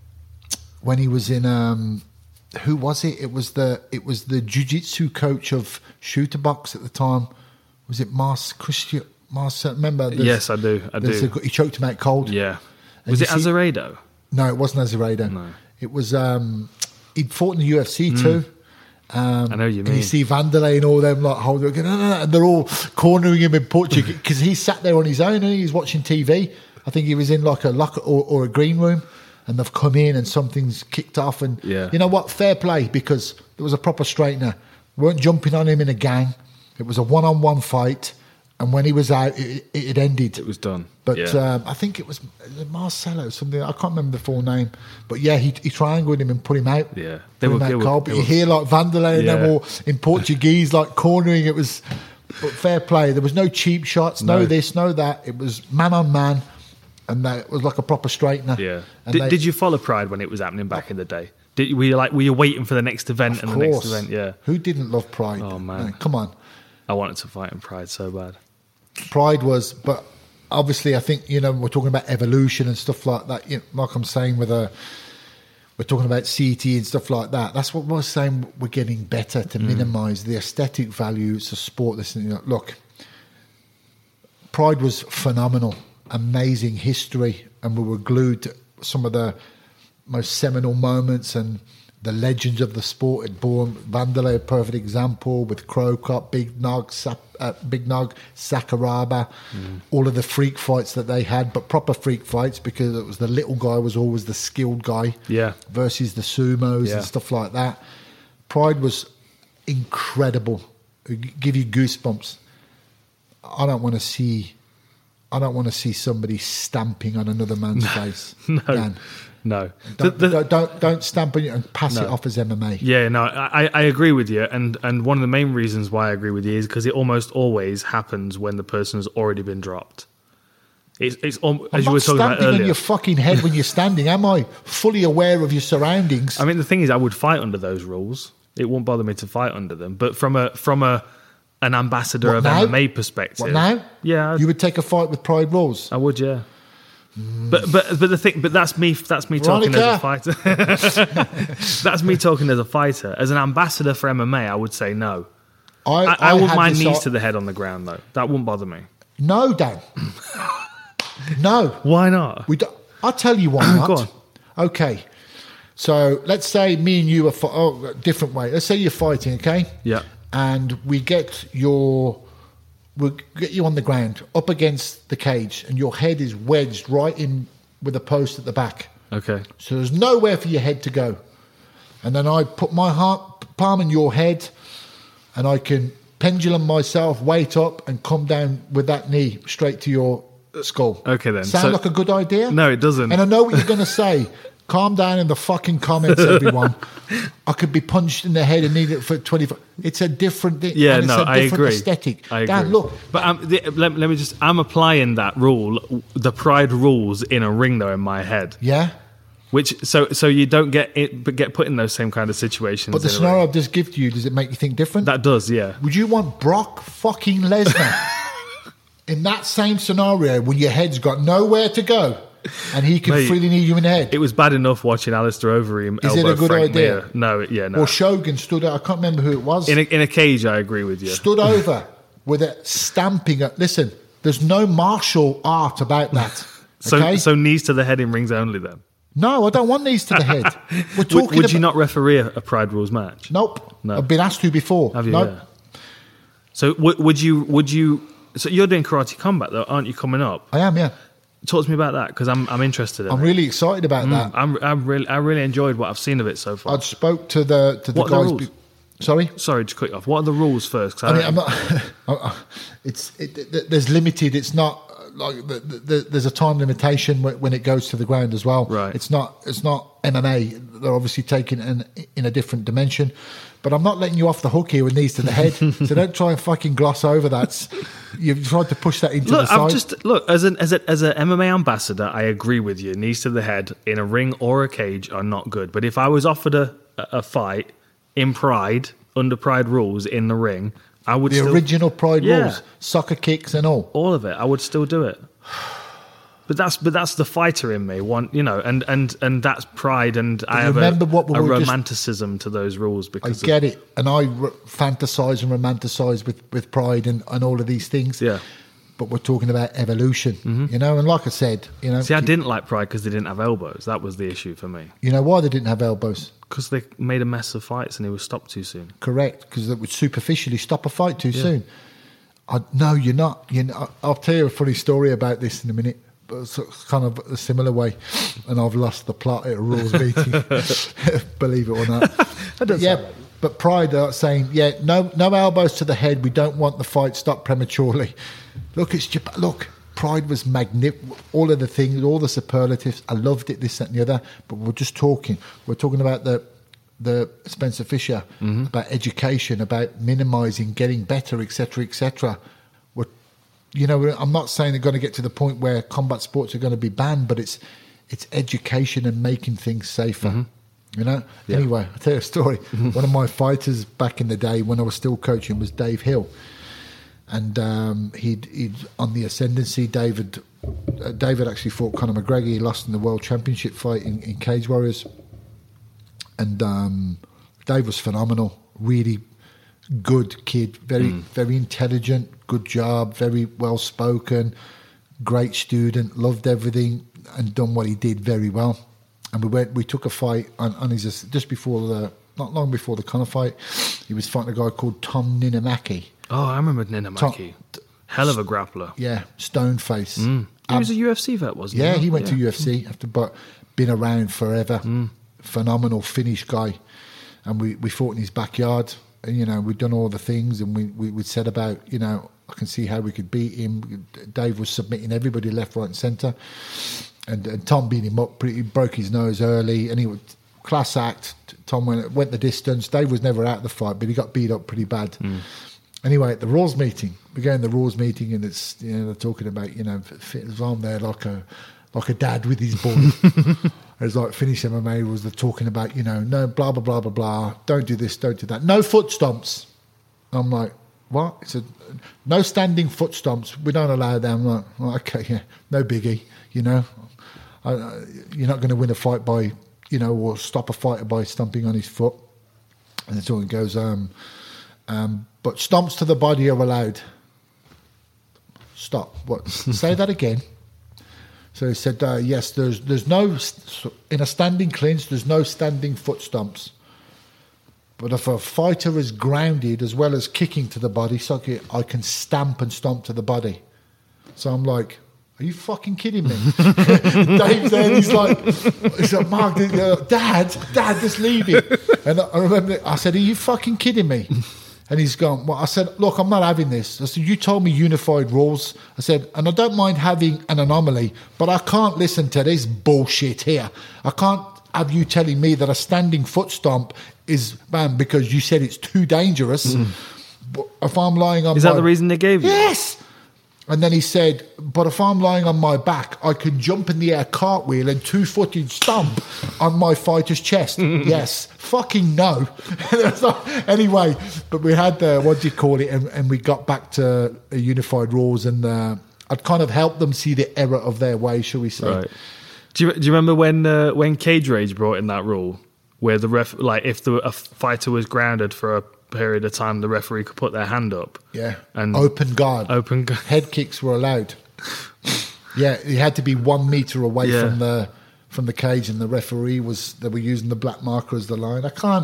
when he was in um who was it? It was the it was the jiu-jitsu coach of Shooter Box at the time. Was it Mars Christian Mars remember there's- Yes, I do. I there's do. a- he choked him out cold. Yeah. And Was you it see- Azaredo? No, it wasn't Azaredo. No. It was um he'd fought in the U F C too. Um, I know what you And you mean. see Vanderlei and all them like holding, no, no, no, and they're all cornering him in Portugal because he sat there on his own and he was watching T V. I think he was in like a locker or, or a green room, and they've come in and something's kicked off. And Yeah. you know what? Fair play, because there was a proper straightener. We weren't jumping on him in a gang. It was a one-on-one fight, and when he was out, it, it, it ended. It was done. But yeah. um, I think it was Marcelo, something, I can't remember the full name. But yeah, he, he triangled him and put him out. Yeah. They They put were- him they out were- cold. But they you were- hear like Vanderlei and them Yeah. all in Portuguese, like cornering. It was, but fair play. There was no cheap shots, no, No. this, no that. It was man on man. And that it was like a proper straightener. Yeah. And Did, they- did you follow Pride when it was happening back in the day? Did were you like were you waiting for the next event and Of the next course. event? Yeah. Who didn't love Pride? Oh, man. Come on. I wanted to fight in Pride so bad. Pride was, but obviously, I think, you know, we're talking about evolution and stuff like that. You know, like I'm saying, with a, we're talking about C T and stuff like that. That's what we're saying. We're getting better to minimise the aesthetic values of sport. This, you know, look, Pride was phenomenal, amazing history, and we were glued to some of the most seminal moments and the legends of the sport. Had born Vanderlei, a perfect example, with Crow Cup, Big Nog, Sa- uh, Big Nog, Sakuraba, all of the freak fights that they had, but proper freak fights, because it was the little guy was always the skilled guy Yeah. versus the sumos Yeah. and stuff like that. Pride was incredible. It g- give you goosebumps. I don't want to see. I don't want to see somebody stamping on another man's face. No. Dan. No. Don't, The- the- don't, don't don't stamp on it and pass it No. off as M M A. Yeah, no, I, I agree with you, and and one of the main reasons why I agree with you is because it almost always happens when the person has already been dropped. It's it's al- I'm as you not were talking about stamping on earlier. your fucking head when you're standing, am I? Fully aware of your surroundings. I mean, the thing is, I would fight under those rules. It won't bother me to fight under them. But from a from a an ambassador What of now? M M A perspective, What now? yeah, You would take a fight with Pride rules. I would, yeah. But but but the thing, but that's me. That's me talking Veronica. as a fighter. That's me talking as a fighter. As an ambassador for M M A, I would say no. I, I, I, I wouldn't had mind this knees ar- to the head on the ground though. That wouldn't bother me. No, Dan. No. Why not? We don't, I'll tell you why not. Go on. Okay. So let's say me and you are fi- oh, different way. Let's say you're fighting, okay? Yeah. And we get your we'll get you on the ground up against the cage, and your head is wedged right in with a post at the back. Okay. So there's nowhere for your head to go. And then I put my heart, palm in your head, and I can pendulum myself, weight up, and come down with that knee straight to your skull. Okay, then. Sound So- like a good idea? No, it doesn't. And I know what you're going to say. Calm down in the fucking comments, everyone. I could be punched in the head and need it for twenty-five. It's a different thing. Yeah, and it's no, a I different agree. aesthetic. I agree. Dan, look, but um, the, let, let me just. I'm applying that rule, the Pride rules, in a ring though in my head. yeah. Which so so you don't get it, but get put in those same kind of situations. But the in a scenario ring. I've just given to you, does it make you think different? That does, yeah. Would you want Brock fucking Lesnar in that same scenario when your head's got nowhere to go and he can Mate, freely knee you in the head? It was bad enough watching Alistair Overeem Is it elbow a good Frank idea? Mir. No, it- yeah, no. Or Shogun stood out, I can't remember who it was, in a, in a cage, I agree with you. stood over with it stamping it. Listen, there's no martial art about that. So Okay? so knees to the head in rings only then. No, I don't want these to the head. We're Would, talking would you about- not referee a, a Pride rules match? Nope. No. I've been asked to before. Have you? Nope. Yeah. So w- would you would you? So you're doing karate combat though, aren't you? Coming up. I am, yeah. Talk to me about that because I'm I'm interested in I'm it. really excited about that. I'm, I'm really, I really enjoyed what I've seen of it so far. I spoke to the to the What are the guys. rules? be- Sorry. Sorry to cut you off. What are the rules first? 'Cause I mean, don't- I'm not. I- I- it's it, it, there's limited. It's not like the, the, there's a time limitation when, when it goes to the ground as well. Right. It's not. It's not M M A. They're obviously taking it in, in a different dimension. But I'm not letting you off the hook here with knees to the head. So don't try and fucking gloss over that. You've tried to push that into Look, the side. I've just look as an as a as a M M A ambassador. I agree with you. Knees to the head in a ring or a cage are not good. But if I was offered a a fight in Pride under Pride rules in the ring, I would the still, original Pride Yeah. rules, soccer kicks and all. all of it. I would still do it. But that's but that's the fighter in me. One, you know, and and and that's pride, and I have remember a, what we a were just- romanticism to those rules I because of- get it, and I r- fantasize and romanticize with, with pride and, and all of these things. Yeah. But we're talking about evolution, you know. And like I said, you know, See, I didn't like Pride because they didn't have elbows. That was the issue for me. you know why they didn't have elbows? Because they made a mess of fights and he was stopped too soon. Correct, because it would superficially stop a fight too soon. I, no, you're not. You know, I'll tell you a funny story about this in a minute, but it's kind of a similar way. And I've lost the plot at a rules meeting, believe it or not. But yeah, but Pride are saying, yeah, no, no elbows to the head. We don't want the fight stopped prematurely. Look, it's Japan. Look, Pride was magnificent. All of the things, all the superlatives. I loved it. This, that, and the other. But we're just talking. We're talking about the. The Spencer Fisher about education, about minimising, getting better, et cetera, et cetera. We're, you know, I'm not saying they're going to get to the point where combat sports are going to be banned, but it's it's education and making things safer. You know. Yeah. Anyway, I'll tell you a story. One of my fighters back in the day when I was still coaching was Dave Hill, and um, he'd, he'd on the ascendancy. David uh, David actually fought Conor McGregor. He lost in the World Championship fight in, in Cage Warriors. And um, Dave was phenomenal, really good kid, very Mm. very intelligent, good job, very well spoken, great student, loved everything, and done what he did very well. And we went, we took a fight on, on his just before the not long before the Conor fight. He was fighting a guy called Tom Ninamaki. Oh, I remember Ninamaki. Hell of a grappler. Yeah, stone face. Mm. He was a U F C vet, wasn't Yeah, he? he went to U F C after, but been around forever. Mm. Phenomenal Finnish guy, and we, we fought in his backyard. And you know, we'd done all the things, and we we we said about you know I can see how we could beat him. Dave was submitting everybody left, right, and centre, and, and Tom beat him up. Pretty, he broke his nose early, and he was class act. Tom went went the distance. Dave was never out of the fight, but he got beat up pretty bad. Mm. Anyway, at the rules meeting, we go in the rules meeting, and it's you know they're talking about you know it's on there like a like a dad with his boy. It's like Finnish M M A was the talking about you know no blah blah blah blah blah. Don't do this, don't do that. No foot stomps. I'm like, what? It's a no standing foot stomps. We don't allow them. I'm like, oh, okay, yeah, no biggie. You know, uh, you're not going to win a fight by, you know, or stop a fighter by stomping on his foot. And so it goes, um, um, but stomps to the body are allowed. Stop. What? Say that again. So he said, uh, yes, there's there's no, in a standing clinch, there's no standing foot stomps. But if a fighter is grounded as well as kicking to the body, so I can stamp and stomp to the body. So I'm like, are you fucking kidding me? Dave's there and he's like, he's like Mark, uh, Dad, Dad, just leave it. And I remember, I said, are you fucking kidding me? And he's gone, well, I said, look, I'm not having this. I said, you told me unified rules. I said, and I don't mind having an anomaly, but I can't listen to this bullshit here. I can't have you telling me that a standing foot stomp is banned because you said it's too dangerous. Mm. But if I'm lying on Is my... that the reason they gave you? Yes! And then he said, but if I'm lying on my back, I can jump in the air, cartwheel, and two-footed stomp on my fighter's chest. Yes. Fucking no. Anyway, but we had, uh, what do you call it, and, and we got back to uh, unified rules, and uh, I'd kind of helped them see the error of their way, shall we say. Right. Do you, do you remember when uh, when Cage Rage brought in that rule, where the ref, like, if the, a fighter was grounded for a period of time, the referee could put their hand up. Yeah. And open guard. Open guard. Head kicks were allowed. Yeah, you had to be one meter away yeah. from the from the cage, and the referee was, they were using the black marker as the line. I can't.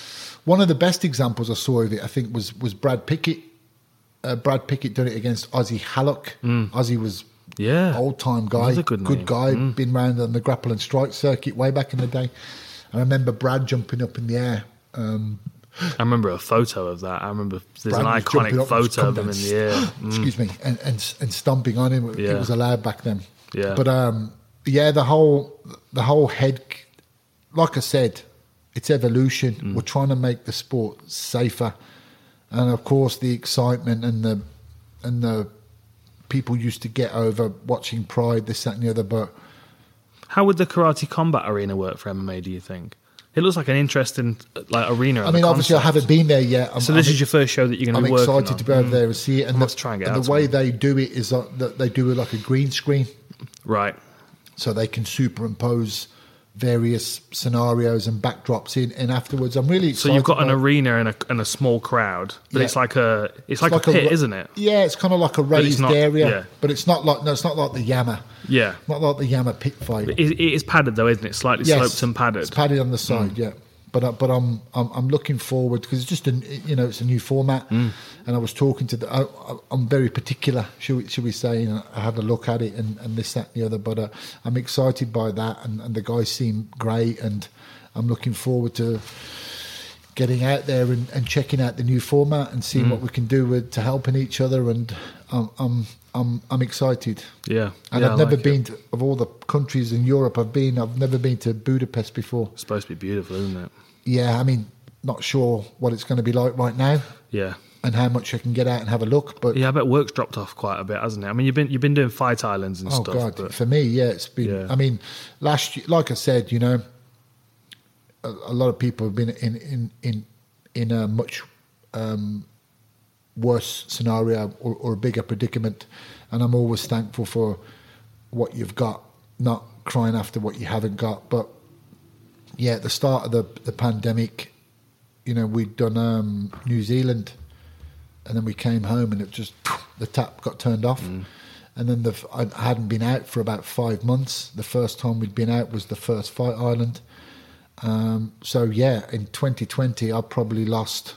One of the best examples I saw of it, I think, was was Brad Pickett. Uh, Brad Pickett did it against Ozzy Hallock. Mm. Ozzy was yeah old time guy, a good, good guy, mm. been round on the grapple and strike circuit way back in the day. I remember Brad jumping up in the air. Um, I remember a photo of that. I remember there's Brad an iconic photo of him in the air. Mm. Excuse me, and, and and stomping on him. Yeah. It was allowed back then. Yeah, but um, yeah, the whole the whole head, like I said, it's evolution. Mm. We're trying to make the sport safer, and of course the excitement and the and the people used to get over watching Pride, this, that, and the other. But how would the Karate Combat Arena work for M M A? Do you think? It looks like an interesting like arena. I mean, obviously, I haven't been there yet. I'm, so this I'm, is your first show that you're going to be working on. I'm excited to be over there and see it. And, let's the, try and get and out the way me. they do it is that they do it like a green screen, right? So they can superimpose various scenarios and backdrops in, and afterwards, I'm really excited. So you've got an about, arena and a, and a small crowd, but yeah. it's like a it's, it's like, like a pit, a, isn't it? Yeah, it's kind of like a raised not, area, yeah. but it's not like no, it's not like the Yama. Yeah, not like the Yama pit fight. It, it is padded though, isn't it? Slightly yes, sloped and padded. It's padded on the side, mm. yeah. But uh, but I'm, I'm I'm looking forward because it's just a you know it's a new format, mm. and I was talking to the I, I'm very particular, should we, should we say? And I had a look at it and, and this, that, and the other. But uh, I'm excited by that, and, and the guys seem great, and I'm looking forward to getting out there and, and checking out the new format and seeing mm. what we can do with to helping each other. And I'm I'm I'm, I'm excited. Yeah, and yeah, I've never like been to, of all the countries in Europe I've been. I've never been to Budapest before. It's supposed to be beautiful, isn't it? Yeah, I mean, not sure what it's going to be like right now. Yeah, and how much I can get out and have a look. But yeah, I bet work's dropped off quite a bit, hasn't it? I mean, you've been you've been doing Fight Islands and oh stuff. God, but for me, yeah, it's been. Yeah. I mean, last year, like I said, you know, a, a lot of people have been in in in in a much um, worse scenario or, or a bigger predicament, and I'm always thankful for what you've got, not crying after what you haven't got. But yeah, at the start of the the pandemic, you know, we'd done um, New Zealand, and then we came home, and it just the tap got turned off. Mm. And then the, I hadn't been out for about five months. The first time we'd been out was the first Fight Island. Um, so yeah, in twenty twenty, I probably lost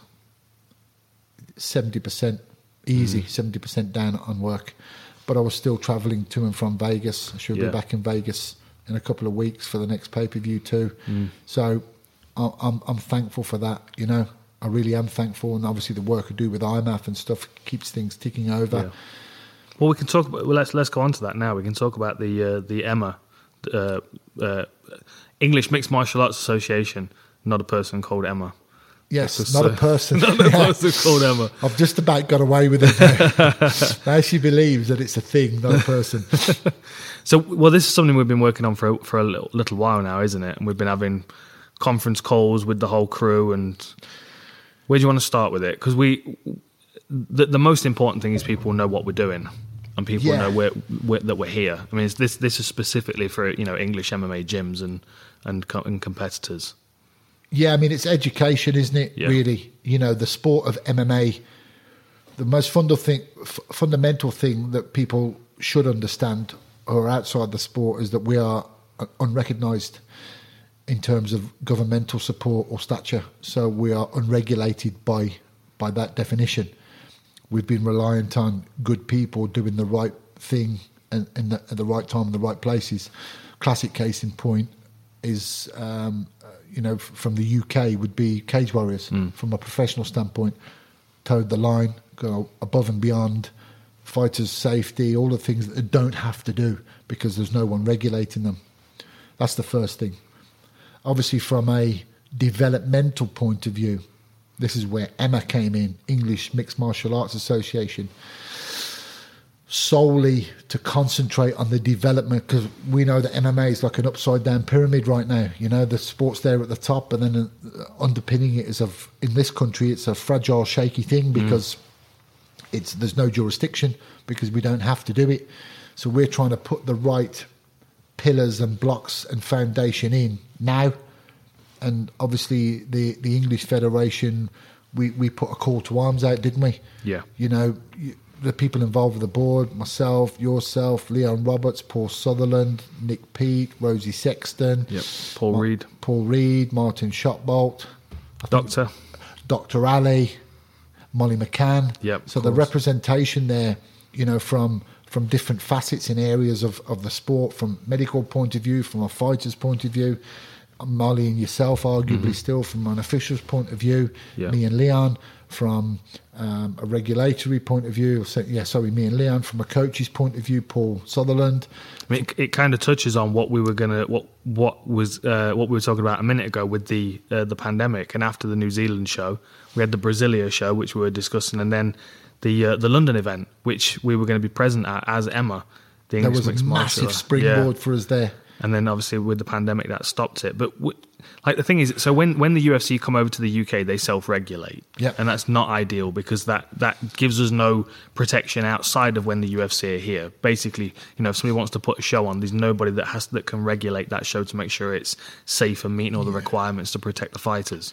seventy percent easy, seventy mm. percent down on work. But I was still travelling to and from Vegas. I should yeah. be back in Vegas in a couple of weeks for the next pay-per-view too. Mm. So I'm, I'm thankful for that, you know. I really am thankful, and obviously the work I do with I M A F and stuff keeps things ticking over. Yeah. Well, we can talk about. Well, let's let's go on to that now. We can talk about the uh, the EMMA, uh, uh, English Mixed Martial Arts Association. Not a person called Emma. Yes, because, not uh, a person. Not a person called Emma. I've just about got away with it now. Now she believes that it's a thing, not a person. So, well, this is something we've been working on for for a little, little while now, isn't it? And we've been having conference calls with the whole crew. And where do you want to start with it? Because we, the, the most important thing is people know what we're doing. and people Yeah. know we're, we're, that we're here. I mean, it's this this is specifically for, you know, English M M A gyms and and, co- and competitors. Yeah, I mean, it's education, isn't it? Yeah. Really, you know, the sport of M M A. The most fundamental thing, f- fundamental thing that people should understand, who are outside the sport, is that we are unrecognised in terms of governmental support or stature. So we are unregulated by by that definition. We've been reliant on good people doing the right thing and, and the, at the right time in the right places. Classic case in point is, um, you know, f- from the U K would be Cage Warriors. Mm. From a professional standpoint, towed the line, go above and beyond, fighters' safety, all the things that they don't have to do because there's no one regulating them. That's the first thing. Obviously, from a developmental point of view, this is where Emma came in, English Mixed Martial Arts Association, solely to concentrate on the development, because we know that M M A is like an upside down pyramid right now. You know, the sport's there at the top, and then uh, underpinning it is, a, in this country, it's a fragile, shaky thing because mm. it's there's no jurisdiction, because we don't have to do it. So we're trying to put the right pillars and blocks and foundation in now. And obviously the, the English Federation, we, we put a call to arms out, didn't we? Yeah. You know, you, the people involved with the board, myself, yourself, Leon Roberts, Paul Sutherland, Nick Peet, Rosie Sexton. Yep. Paul Ma- Reed. Paul Reed, Martin Shotbolt. Doctor. Doctor Ali, Molly McCann. Yep, so of the course. representation there, you know, from from different facets and areas of, of the sport, from medical point of view, from a fighter's point of view, Molly and yourself, arguably mm-hmm. still from an official's point of view, yeah. me and Leon from um, a regulatory point of view, so, yeah, sorry, me and Leon from a coach's point of view, Paul Sutherland. I mean, it, it kind of touches on what we were gonna, what what was uh, what we were talking about a minute ago with the uh, the pandemic, and after the New Zealand show, we had the Brasilia show, which we were discussing, and then the uh, the London event, which we were going to be present at as Emma. The There English was a mixed martial massive art. springboard Yeah. for us there. And then obviously with the pandemic that stopped it. But w- like the thing is, so when, when the U F C come over to the U K, they self-regulate. Yep. And that's not ideal because that, that gives us no protection outside of when the U F C are here. Basically, you know, if somebody wants to put a show on, there's nobody that has that can regulate that show to make sure it's safe and meeting all the requirements to protect the fighters.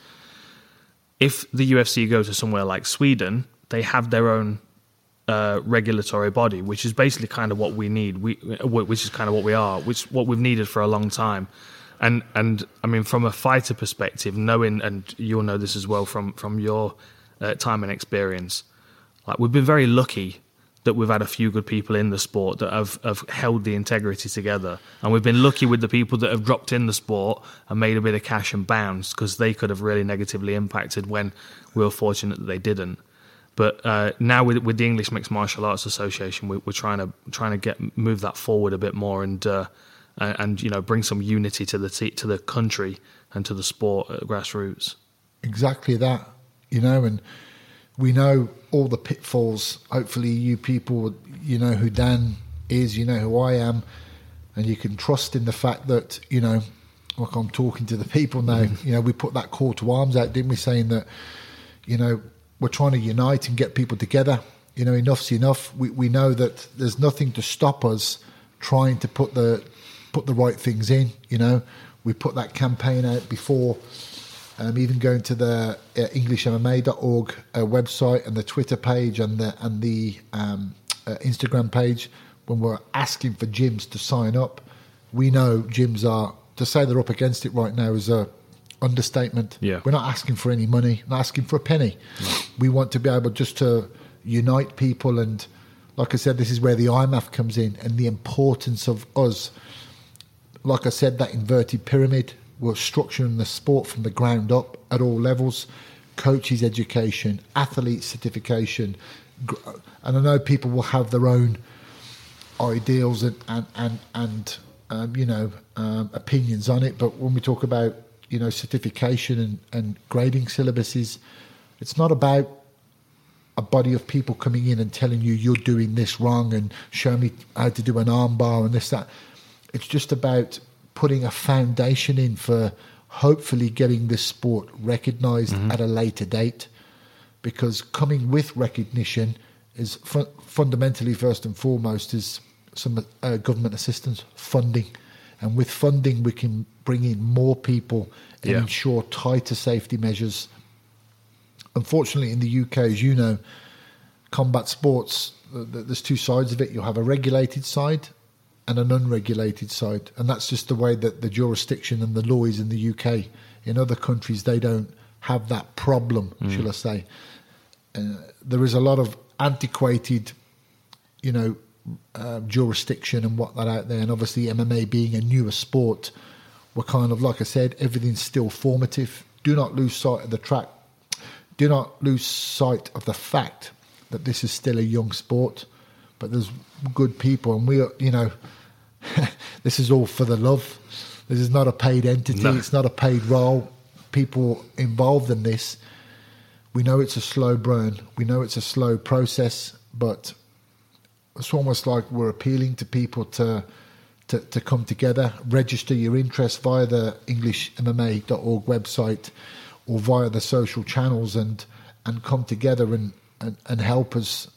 If the U F C go to somewhere like Sweden, they have their own Uh, regulatory body, which is basically kind of what we need. We, which is kind of what we are, which what we've needed for a long time. And and I mean, from a fighter perspective, knowing, and you'll know this as well from from your uh, time and experience, like we've been very lucky that we've had a few good people in the sport that have, have held the integrity together, and we've been lucky with the people that have dropped in the sport and made a bit of cash and bounced, because they could have really negatively impacted when we were fortunate that they didn't. But uh, now with with the English Mixed Martial Arts Association, we, we're trying to trying to get move that forward a bit more, and uh, and you know bring some unity to the te- to the country and to the sport at grassroots. Exactly that, you know, and we know all the pitfalls. Hopefully, you people, you know who Dan is, you know who I am, and you can trust in the fact that, you know, like I'm talking to the people now. You know, we put that call to arms out, didn't we, saying that, you know, we're trying to unite and get people together. You know, enough's enough. We we know that there's nothing to stop us trying to put the put the right things in. You know, we put that campaign out before, um, even going to the uh, English M M A dot org uh, website and the Twitter page and the and the um, uh, Instagram page, when we're asking for gyms to sign up. We know gyms are, to say they're up against it right now is a understatement. Yeah. We're not asking for any money, not asking for a penny. No. We want to be able just to unite people, and like I said, this is where the I M A F comes in and the importance of us. Like I said, that inverted pyramid, we're structuring the sport from the ground up at all levels, coaches education, athlete certification, and I know people will have their own ideals and and and, and um, you know um, opinions on it, but when we talk about, you know, certification and, and grading syllabuses, it's not about a body of people coming in and telling you you're doing this wrong and show me how to do an arm bar and this, that. It's just about putting a foundation in for hopefully getting this sport recognised mm-hmm. at a later date, because coming with recognition is fu- fundamentally, first and foremost, is some uh, government assistance, funding. And with funding, we can bring in more people and Yeah. ensure tighter safety measures. Unfortunately, in the U K, as you know, combat sports, th- th- there's two sides of it. You'll have a regulated side and an unregulated side. And that's just the way that the jurisdiction and the law is in the U K. In other countries, they don't have that problem, mm. shall I say. Uh, there is a lot of antiquated, you know, uh, jurisdiction and what that out there. And obviously M M A being a newer sport, we're kind of, like I said, everything's still formative. Do not lose sight of the track. Do not lose sight of the fact that this is still a young sport, but there's good people, and we are, you know, this is all for the love. This is not a paid entity. No. It's not a paid role. People involved in this, we know it's a slow burn. We know it's a slow process, but it's almost like we're appealing to people to to, to come together, register your interest via the English M M A dot org website or via the social channels, and and come together and, and, and help us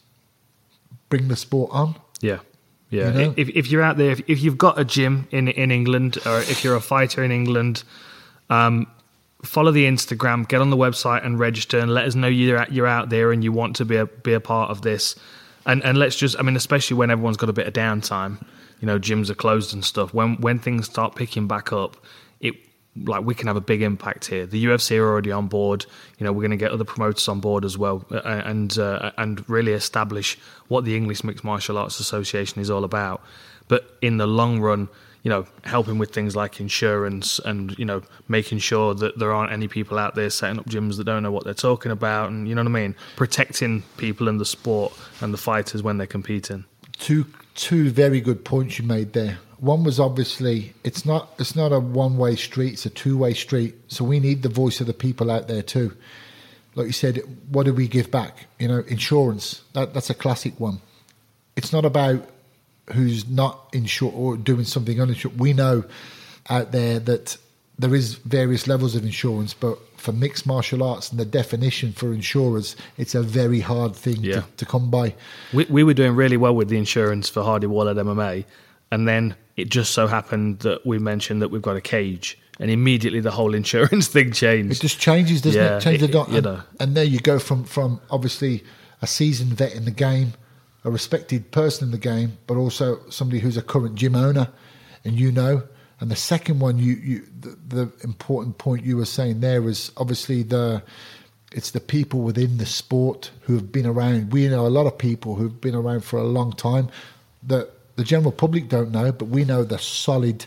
bring the sport on. Yeah. Yeah, You know? if if you're out there, if, if you've got a gym in in England, or if you're a fighter in England, um, follow the Instagram, get on the website and register, and let us know you're out, you're out there and you want to be a be a part of this. And and let's just, I mean, especially when everyone's got a bit of downtime, you know, gyms are closed and stuff. When when things start picking back up, it like we can have a big impact here. The U F C are already on board. You know, we're going to get other promoters on board as well, uh, and uh, and really establish what the English Mixed Martial Arts Association is all about. But in the long run, you know, helping with things like insurance and, you know, making sure that there aren't any people out there setting up gyms that don't know what they're talking about, and, you know what I mean, protecting people in the sport and the fighters when they're competing. Two two very good points you made there. One was obviously it's not it's not a one-way street, it's a two-way street. So we need the voice of the people out there too. Like you said, what do we give back? You know, insurance, that that's a classic one. It's not about who's not insured or doing something uninsured. We know out there that there is various levels of insurance, but for mixed martial arts and the definition for insurers, it's a very hard thing Yeah. to, to come by. We, we were doing really well with the insurance for Hardy Wallet M M A, and then it just so happened that we mentioned that we've got a cage, and immediately the whole insurance thing changed. It just changes, doesn't Yeah, it? Change the it- dot, you and, know. and there you go from, from obviously a seasoned vet in the game, a respected person in the game, but also somebody who's a current gym owner, and you know. And the second one, you, you the, the important point you were saying there was obviously the it's the people within the sport who have been around. We know a lot of people who've been around for a long time that the general public don't know, but we know the solid,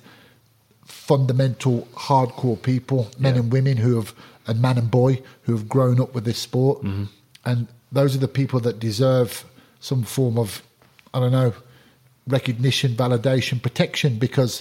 fundamental, hardcore people, men Yeah. and women who have, and man and boy, who have grown up with this sport. Mm-hmm. And those are the people that deserve some form of, I don't know, recognition, validation, protection, because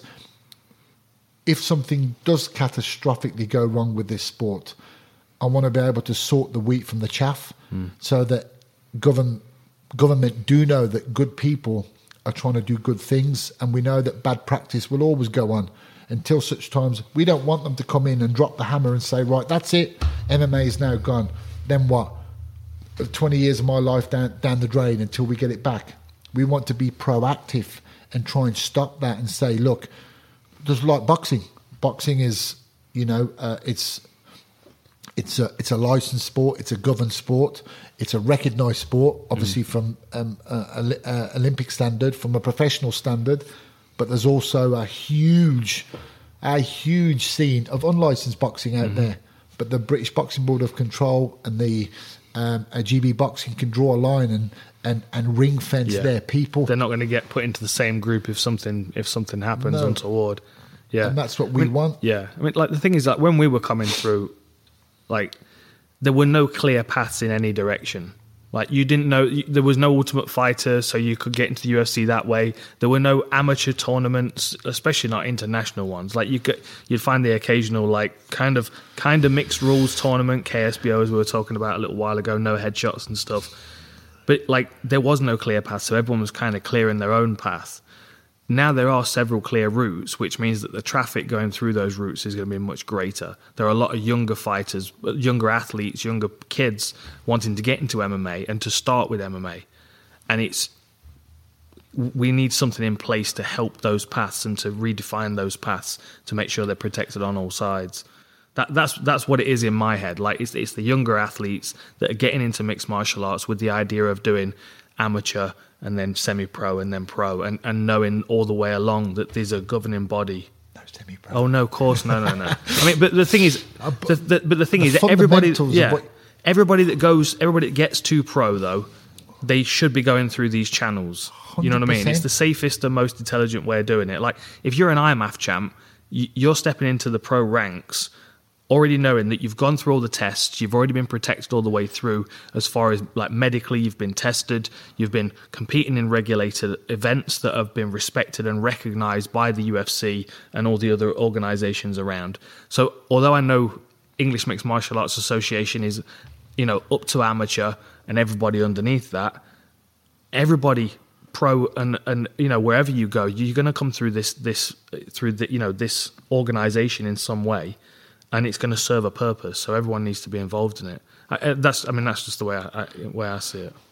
if something does catastrophically go wrong with this sport, I want to be able to sort the wheat from the chaff, mm. so that govern, government do know that good people are trying to do good things, and we know that bad practice will always go on until such times. We don't want them to come in and drop the hammer and say, right, that's it, M M A is now gone. Then what? twenty years of my life down, down the drain until we get it back. We want to be proactive and try and stop that and say, look, just like boxing. Boxing is, you know, uh, it's it's a it's a licensed sport. It's a governed sport. It's a recognised sport, obviously mm. from um, a, a, a Olympic standard, from a professional standard. But there's also a huge, a huge scene of unlicensed boxing out mm-hmm. there. But the British Boxing Board of Control and the um, a G B Boxing can draw a line and and, and ring fence Yeah. their people. They're not going to get put into the same group if something if something happens No. untoward. Yeah, And that's what we I mean, want. Yeah, I mean, like the thing is, like when we were coming through, like there were no clear paths in any direction. Like you didn't know, you, there was no Ultimate Fighter, so you could get into the U F C that way. There were no amateur tournaments, especially not international ones. Like you could, you'd find the occasional like kind of kind of mixed rules tournament, K S B O, as we were talking about a little while ago, no headshots and stuff. But like there was no clear path, so everyone was kind of clearing their own path. Now there are several clear routes, which means that the traffic going through those routes is going to be much greater. There are a lot of younger fighters, younger athletes, younger kids wanting to get into M M A and to start with M M A. and it's we need something in place to help those paths and to redefine those paths to make sure they're protected on all sides. That that's that's what it is in my head. Like it's it's the younger athletes that are getting into mixed martial arts with the idea of doing amateur and then semi-pro and then pro, and, and knowing all the way along that there's a governing body. No semi-pro. Oh no, of course, no, no, no. I mean, but the thing is, the, the, but the thing the is, that everybody, yeah, what... everybody that goes, everybody that gets to pro though, they should be going through these channels. You know what I mean? It's the safest and most intelligent way of doing it. Like if you're an I M A F champ, you're stepping into the pro ranks already knowing that you've gone through all the tests, you've already been protected all the way through as far as like medically, you've been tested, you've been competing in regulated events that have been respected and recognized by the U F C and all the other organizations around. So although I know English Mixed Martial Arts Association is, you know, up to amateur and everybody underneath that, everybody pro and and you know wherever you go, you're going to come through this this through the you know this organization in some way. And it's going to serve a purpose, so everyone needs to be involved in it. I, that's, I mean, that's just the way I, I, way I see it.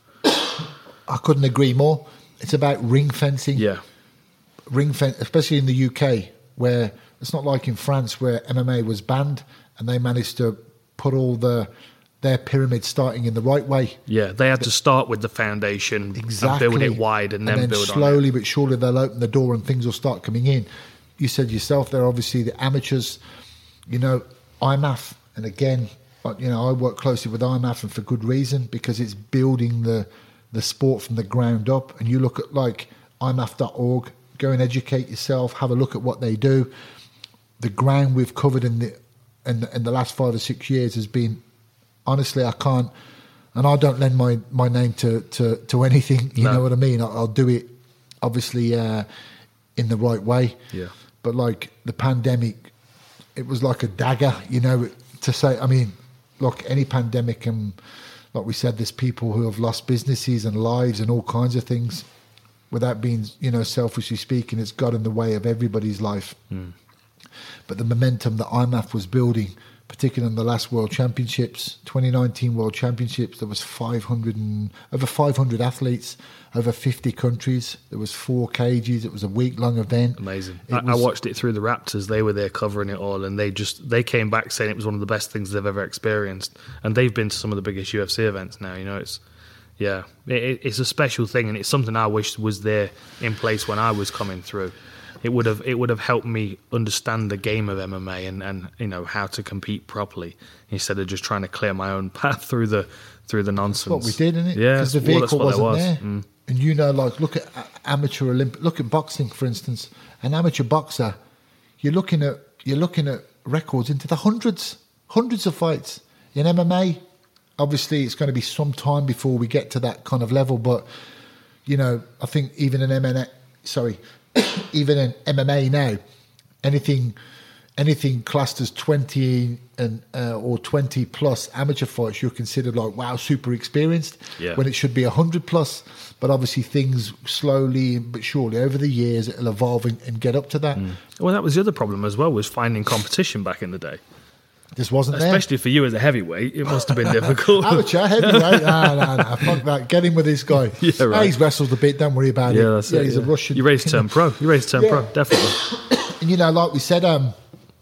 I couldn't agree more. It's about ring fencing. Yeah, ring fence, especially in the U K, where it's not like in France where M M A was banned, and they managed to put all the their pyramid starting in the right way. Yeah, they had to start with the foundation exactly. and build it wide, and then, and then build slowly on it. Slowly but surely they'll open the door and things will start coming in. You said yourself, they're obviously the amateurs. You know, I M A F, and again, you know, I work closely with I M A F, and for good reason, because it's building the the sport from the ground up. And you look at like I M A F dot org, go and educate yourself, have a look at what they do. The ground we've covered in the in, in the last five or six years has been, honestly, I can't, and I don't lend my, my name to, to, to anything, you no. know what I mean? I'll, I'll do it, obviously, uh, in the right way. Yeah. But like the pandemic, it was like a dagger, you know, to say, I mean, look, any pandemic, and like we said, there's people who have lost businesses and lives and all kinds of things. Without being, you know, selfishly speaking, it's got in the way of everybody's life. Mm. But the momentum that I M A F was building, particularly in the last World Championships, twenty nineteen World Championships, there was five hundred and, over five hundred athletes, over fifty countries. There was four cages. It was a week-long event. Amazing. I, was, I watched it through the Raptors. They were there covering it all, and they just they came back saying it was one of the best things they've ever experienced. And they've been to some of the biggest U F C events now. You know, it's yeah, it, it's a special thing, and it's something I wish was there in place when I was coming through. It would have it would have helped me understand the game of M M A and, and you know how to compete properly instead of just trying to clear my own path through the through the nonsense. That's what we did, isn't it? Yeah, because the vehicle well, wasn't was. there. Mm. And you know, like look at amateur Olympic, look at boxing, for instance. An amateur boxer, you're looking at you're looking at records into the hundreds, hundreds of fights. In M M A, obviously, it's going to be some time before we get to that kind of level. But you know, I think even in M M A, sorry. Even in M M A now, anything anything classed as twenty and uh, or twenty plus amateur fights, you're considered like wow, super experienced. Yeah. When it should be a hundred plus. But obviously, things slowly but surely over the years it'll evolve and, and get up to that. Mm. Well, that was the other problem as well, was finding competition back in the day. This wasn't Especially there. Especially for you as a heavyweight, it must have been difficult. Amateur, heavyweight? No, no, no. Fuck that. Get in with this guy. Yeah, right. Hey, he's wrestled a bit, don't worry about yeah, it. That's yeah, it. he's Yeah. a Russian. You're ready to turn pro. You're ready to turn yeah. pro, definitely. And, you know, like we said, um,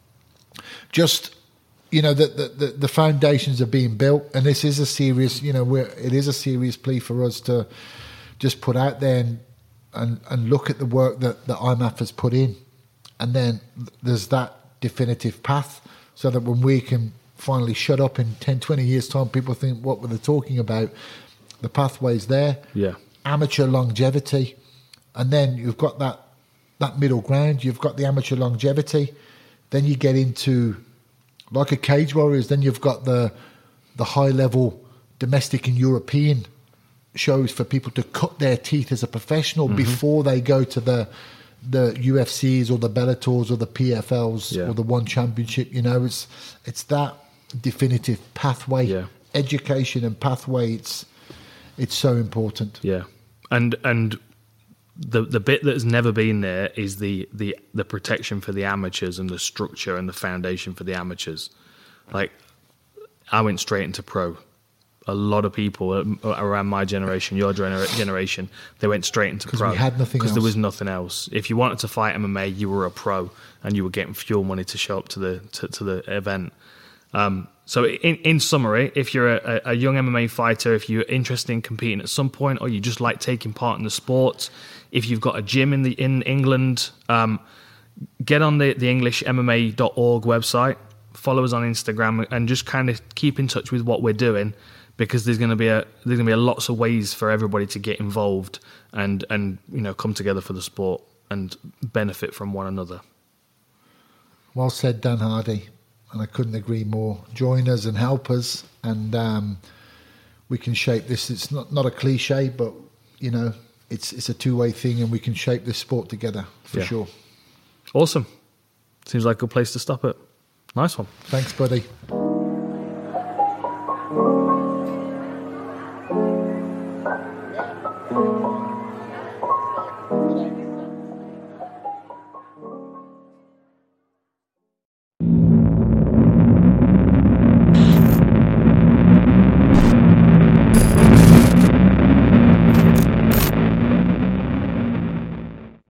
just, you know, the, the, the foundations are being built, and this is a serious, you know, we're, it is a serious plea for us to just put out there and, and, and look at the work that, that I M A F has put in. And then there's that definitive path so that when we can finally shut up in ten, twenty years' time, people think, what were they talking about? The pathway's there. Yeah. Amateur longevity. And then you've got that that middle ground. You've got the amateur longevity. Then you get into, like a Cage Warriors, then you've got the the high-level domestic and European shows for people to cut their teeth as a professional mm-hmm. before they go to the the U F Cs or the Bellators or the P F Ls yeah. or the One Championship. You know, it's it's that definitive pathway, yeah. education and pathway. It's it's so important. Yeah, and and the the bit that's never been there is the the the protection for the amateurs and the structure and the foundation for the amateurs. Like, I went straight into pro a lot of people around my generation, your gener- generation, they went straight into pro. Because we had nothing Because else. there was nothing else. If you wanted to fight M M A, you were a pro, and you were getting fuel money to show up to the to, to the event. Um, so in, in summary, if you're a, a young M M A fighter, if you're interested in competing at some point, or you just like taking part in the sport, if you've got a gym in the in England, um, get on the, the English M M A dot org website, follow us on Instagram, and just kind of keep in touch with what we're doing, because there's going to be a there's going to be a lots of ways for everybody to get involved and and you know come together for the sport and benefit from one another. Well said, Dan Hardy. And I couldn't agree more. Join us and help us, and um, we can shape this. It's not, not a cliche, but you know, it's it's a two way thing, and we can shape this sport together for Yeah. sure. Awesome. Seems like a good place to stop it. Nice one. Thanks, buddy.